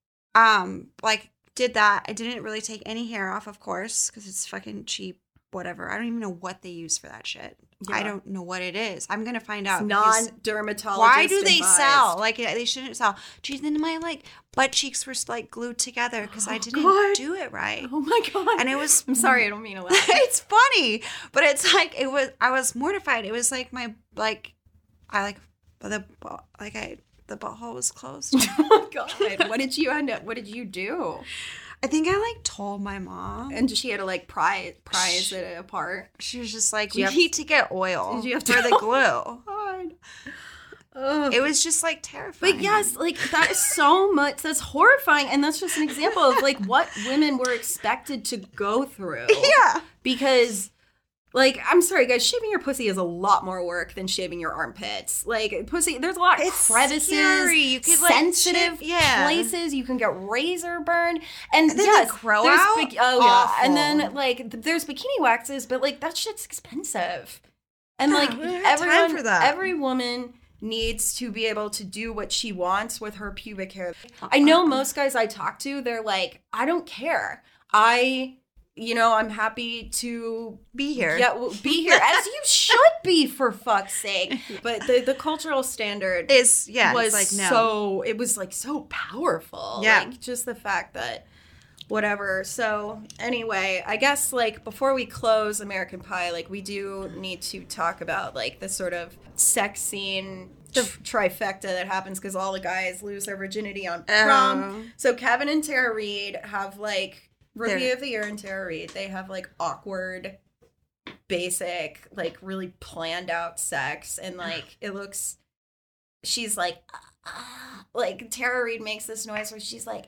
did that. I didn't really take any hair off, of course, because it's fucking cheap. Whatever. I don't even know what they use for that shit. Yeah. I don't know what it is. I'm going to find out. Non-dermatologist Why do they advised. sell? Like, they shouldn't sell. Geez, then my, like, butt cheeks were, like, glued together because I didn't do it right. Oh, my God. And it was... I'm sorry, I don't mean to laugh. It's funny. But it's, like, I was mortified. It was, like, my, like... the butthole was closed. Oh, my God. What did you do? I think I like told my mom, and she had to like prise it apart. She was just like, "We need to get oil for the glue." God. It was just like terrifying. But yes, like that is so much. That's horrifying, and that's just an example of like what women were expected to go through. Yeah, because. Like, I'm sorry, guys, shaving your pussy is a lot more work than shaving your armpits. Like, pussy, there's a lot of crevices, you could, sensitive places. You can get razor burn. And then yes, grow out? Yeah. And then, like, there's bikini waxes, but, like, that shit's expensive. And, like, every woman needs to be able to do what she wants with her pubic hair. I know most guys I talk to, they're like, I don't care. I you know, I'm happy to be here. Yeah, be here as you should be, for fuck's sake. But the cultural standard was like no. It was like so powerful. Yeah, like just the fact that whatever. So anyway, I guess like before we close American Pie, like we do need to talk about like the sort of sex scene trifecta that happens because all the guys lose their virginity on prom. So Kevin and Tara Reid have like Rookie of the Year and Tara Reid. They have like awkward, basic, like really planned out sex, and like it looks. She's like Tara Reid makes this noise where she's like.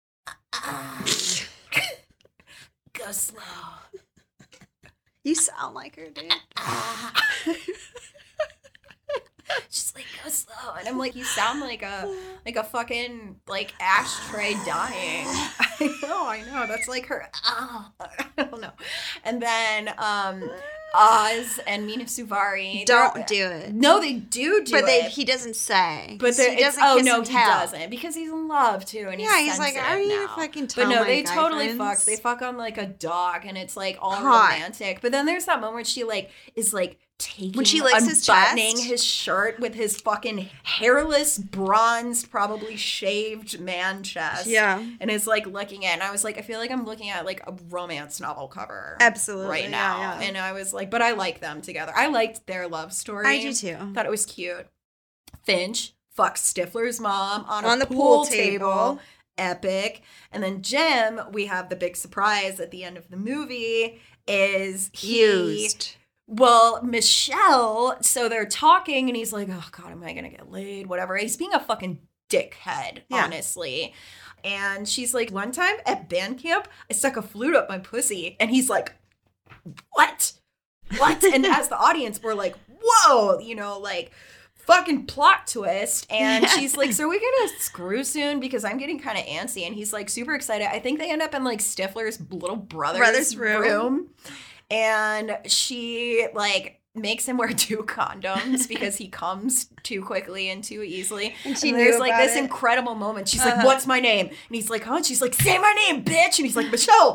Go slow. You sound like her, dude. She's like, go slow. And I'm like, you sound like a fucking like ashtray dying. I know. That's like her. I don't know. And then Oz and Mina Suvari don't do it. No, they do but it. He doesn't say. But he doesn't kiss and tell. He doesn't because he's in love too, and he's like, I need to fucking tell. But no, my they guy totally friends. fuck. They fuck on like a dog, and it's like all Hot. romantic. But then there's that moment where she like is like taking when she licks his unbuttoning chest. his shirt with his fucking hairless, bronzed, probably shaved man chest. Yeah, and is like looking at. And I was like, I feel like I'm looking at like a romance novel cover. Absolutely, right now. Yeah. And I was like, but I like them together. I liked their love story. I do too. Thought it was cute. Finch fucks Stifler's mom on the a pool pool table. table. Epic. And then Jim, we have the big surprise at the end of the movie is used. Well, Michelle, so they're talking and he's like, oh God, am I going to get laid? Whatever. He's being a fucking dickhead, honestly. And she's like, one time at band camp, I stuck a flute up my pussy. And he's like, what? And as the audience, we're like, whoa, you know, like fucking plot twist. And she's like, so are we gonna screw soon? Because I'm getting kind of antsy. And he's like super excited. I think they end up in like Stifler's little brother's room. And she like makes him wear 2 condoms because he comes too quickly and too easily. And there's like this incredible moment. She's like, what's my name? And he's like, huh? And she's like, say my name, bitch. And he's like, Michelle.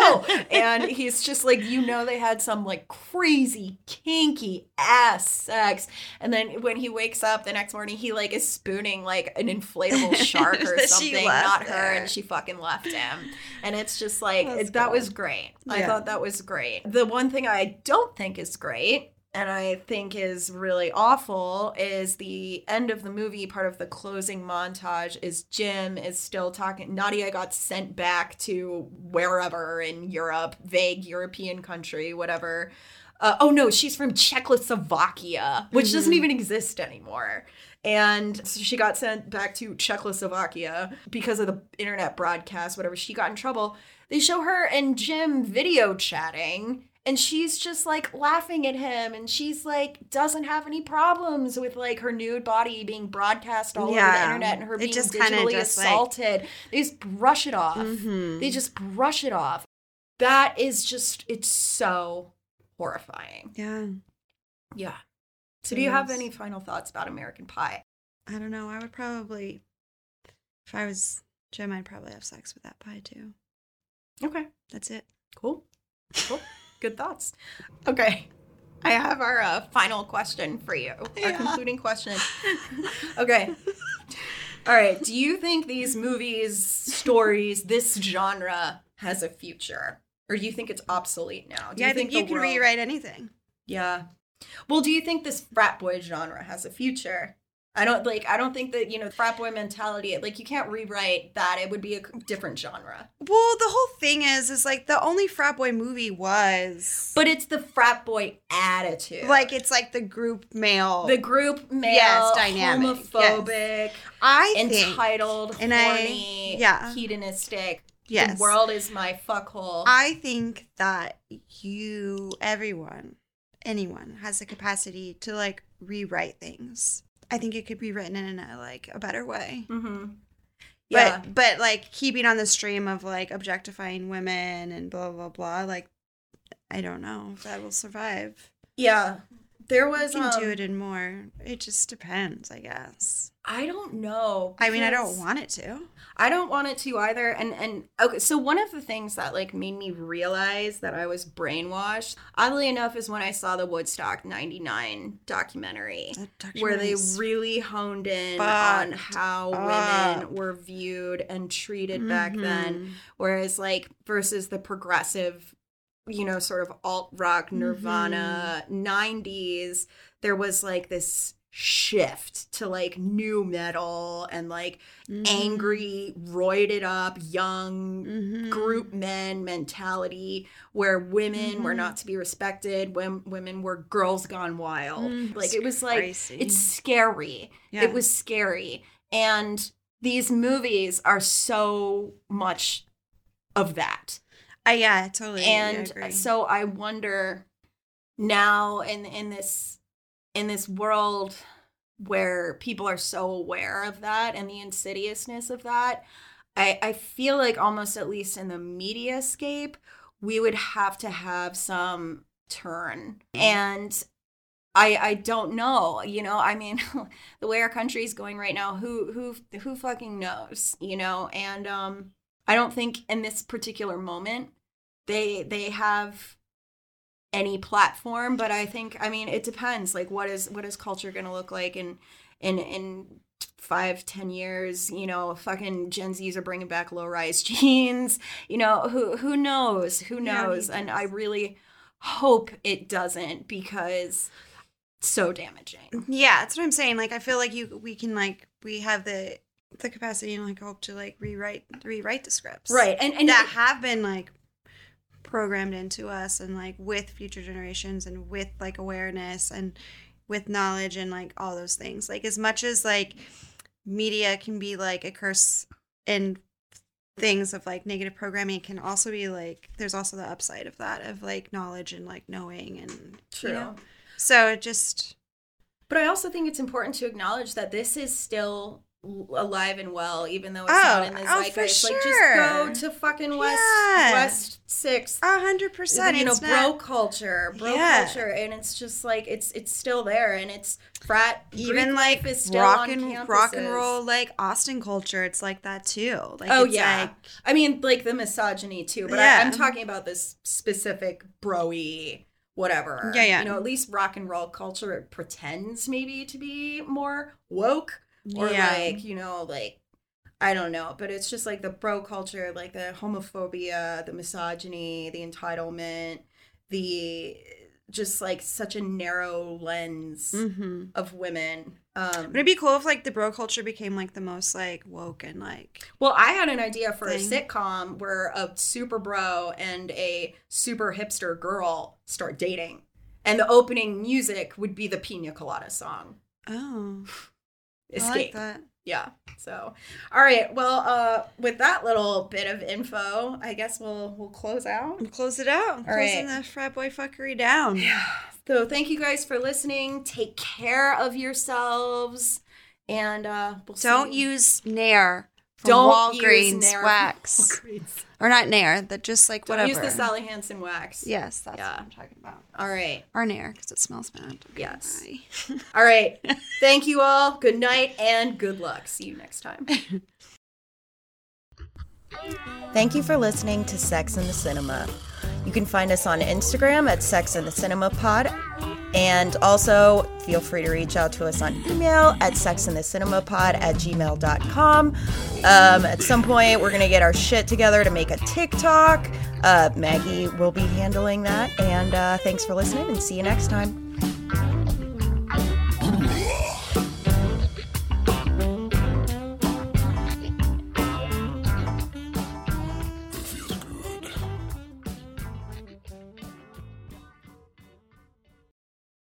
And he's just like, you know, they had some like crazy kinky ass sex. And then when he wakes up the next morning, he like is spooning like an inflatable shark or something, not her. And she fucking left him. And it's just like, that was great. Yeah. I thought that was great. The one thing I don't think is great, and I think is really awful, is the end of the movie, part of the closing montage, is Jim is still talking. Nadia got sent back to wherever in Europe, vague European country, whatever. Oh no, she's from Czechoslovakia, which doesn't even exist anymore. And so she got sent back to Czechoslovakia because of the internet broadcast, whatever. She got in trouble. They show her and Jim video chatting. And she's just like laughing at him, and she's like doesn't have any problems with like her nude body being broadcast all over the internet and her being just digitally assaulted. They just brush it off. They just brush it off. That is just, it's so horrifying. Yeah. So do you have any final thoughts about American Pie? I don't know. I would probably, if I was Jim, I'd probably have sex with that pie too. Okay. That's it. Cool. Good thoughts. Okay. I have our final question for you. Our concluding question. Okay. All right. Do you think these movies, stories, this genre has a future? Or do you think it's obsolete now? I think you can rewrite anything. Yeah. Well, do you think this frat boy genre has a future? I don't think that, you know, frat boy mentality, like you can't rewrite that. It would be a different genre. Well, the whole thing is like the only frat boy movie was. But it's the frat boy attitude. Like it's like the group male. Yes, dynamic. Homophobic. Yes. I think. Entitled, horny, hedonistic. Yes. The world is my fuckhole. I think that anyone has the capacity to like rewrite things. I think it could be written in a better way. Mm-hmm. Yeah. But like keeping on the stream of like objectifying women and blah, blah, blah. Like, I don't know if that will survive. Yeah. There was You can do it in more. It just depends, I guess. I don't know. I mean, I don't because want it to. I don't want it to either. And okay, so one of the things that like made me realize that I was brainwashed, oddly enough, is when I saw the Woodstock 99 documentary, where they really honed in on how women were viewed and treated back then. Whereas like versus the progressive, you know, sort of alt rock Nirvana 90s, there was like this shift to like new metal and like angry, roided up, young group men mentality where women were not to be respected, when women were girls gone wild. Like it was like, crazy. it's scary. Yeah. It was scary. And these movies are so much of that. Yeah, totally. And agree. so I wonder now in this world where people are so aware of that and the insidiousness of that, I feel like almost at least in the mediascape, we would have to have some turn. And I don't know, you know, I mean, the way our country is going right now, who fucking knows, you know? And I don't think in this particular moment they have any platform, but I think, I mean, it depends. Like, what is culture going to look like in 5-10 years? You know, fucking Gen Zs are bringing back low-rise jeans. You know, who knows? Who knows? And I really hope it doesn't, because it's so damaging. Yeah, that's what I'm saying. Like, I feel like we can like, we have the capacity and like hope to like rewrite the scripts, right? And that have been like programmed into us, and like with future generations and with like awareness and with knowledge and like all those things. Like, as much as like media can be like a curse and things of like negative programming, can also be like, there's also the upside of that, of like knowledge and like knowing and True. You know? So it just, but I also think it's important to acknowledge that this is still alive and well, even though it's not in the zeitgeist. For sure. Like, just go to fucking West 6th. 100%. You know, it's bro culture, and it's just like it's still there, and it's frat. Even Greek like life is still rock on and campuses. roll, like Austin culture. It's like that too. Like, oh it's yeah, like, I mean, like the misogyny too. But Yeah. I'm talking about this specific bro-y whatever. Yeah. You know, at least rock and roll culture pretends maybe to be more woke. Or like, you know, like, I don't know, but it's just like the bro culture, like the homophobia, the misogyny, the entitlement, the just like such a narrow lens of women. Would it be cool if like the bro culture became like the most like woke and like? Well, I had an idea for thing. a sitcom where a super bro and a super hipster girl start dating, and the opening music would be the Pina Colada song. Oh. Escape. I like that. Yeah. So, all right. Well, with that little bit of info, I guess we'll close out. We'll close it out. All Closing right. the frat boy fuckery down. Yeah. So, thank you guys for listening. Take care of yourselves, and we'll Don't see. use Nair from Don't use Walgreens Nair wax. from Walgreens. Or not Nair, that just like Don't whatever. use the Sally Hansen wax. Yes, that's what I'm talking about. All right. Or Nair, because it smells bad. Okay, Yes. bye. All right. Thank you all. Good night and good luck. See you next time. Thank you for listening to Sex in the Cinema. You can find us on Instagram at Sex in the Cinema Pod. And also, feel free to reach out to us on email at sexinthecinemapod@gmail.com. At some point, we're going to get our shit together to make a TikTok. Maggie will be handling that. And thanks for listening, and see you next time.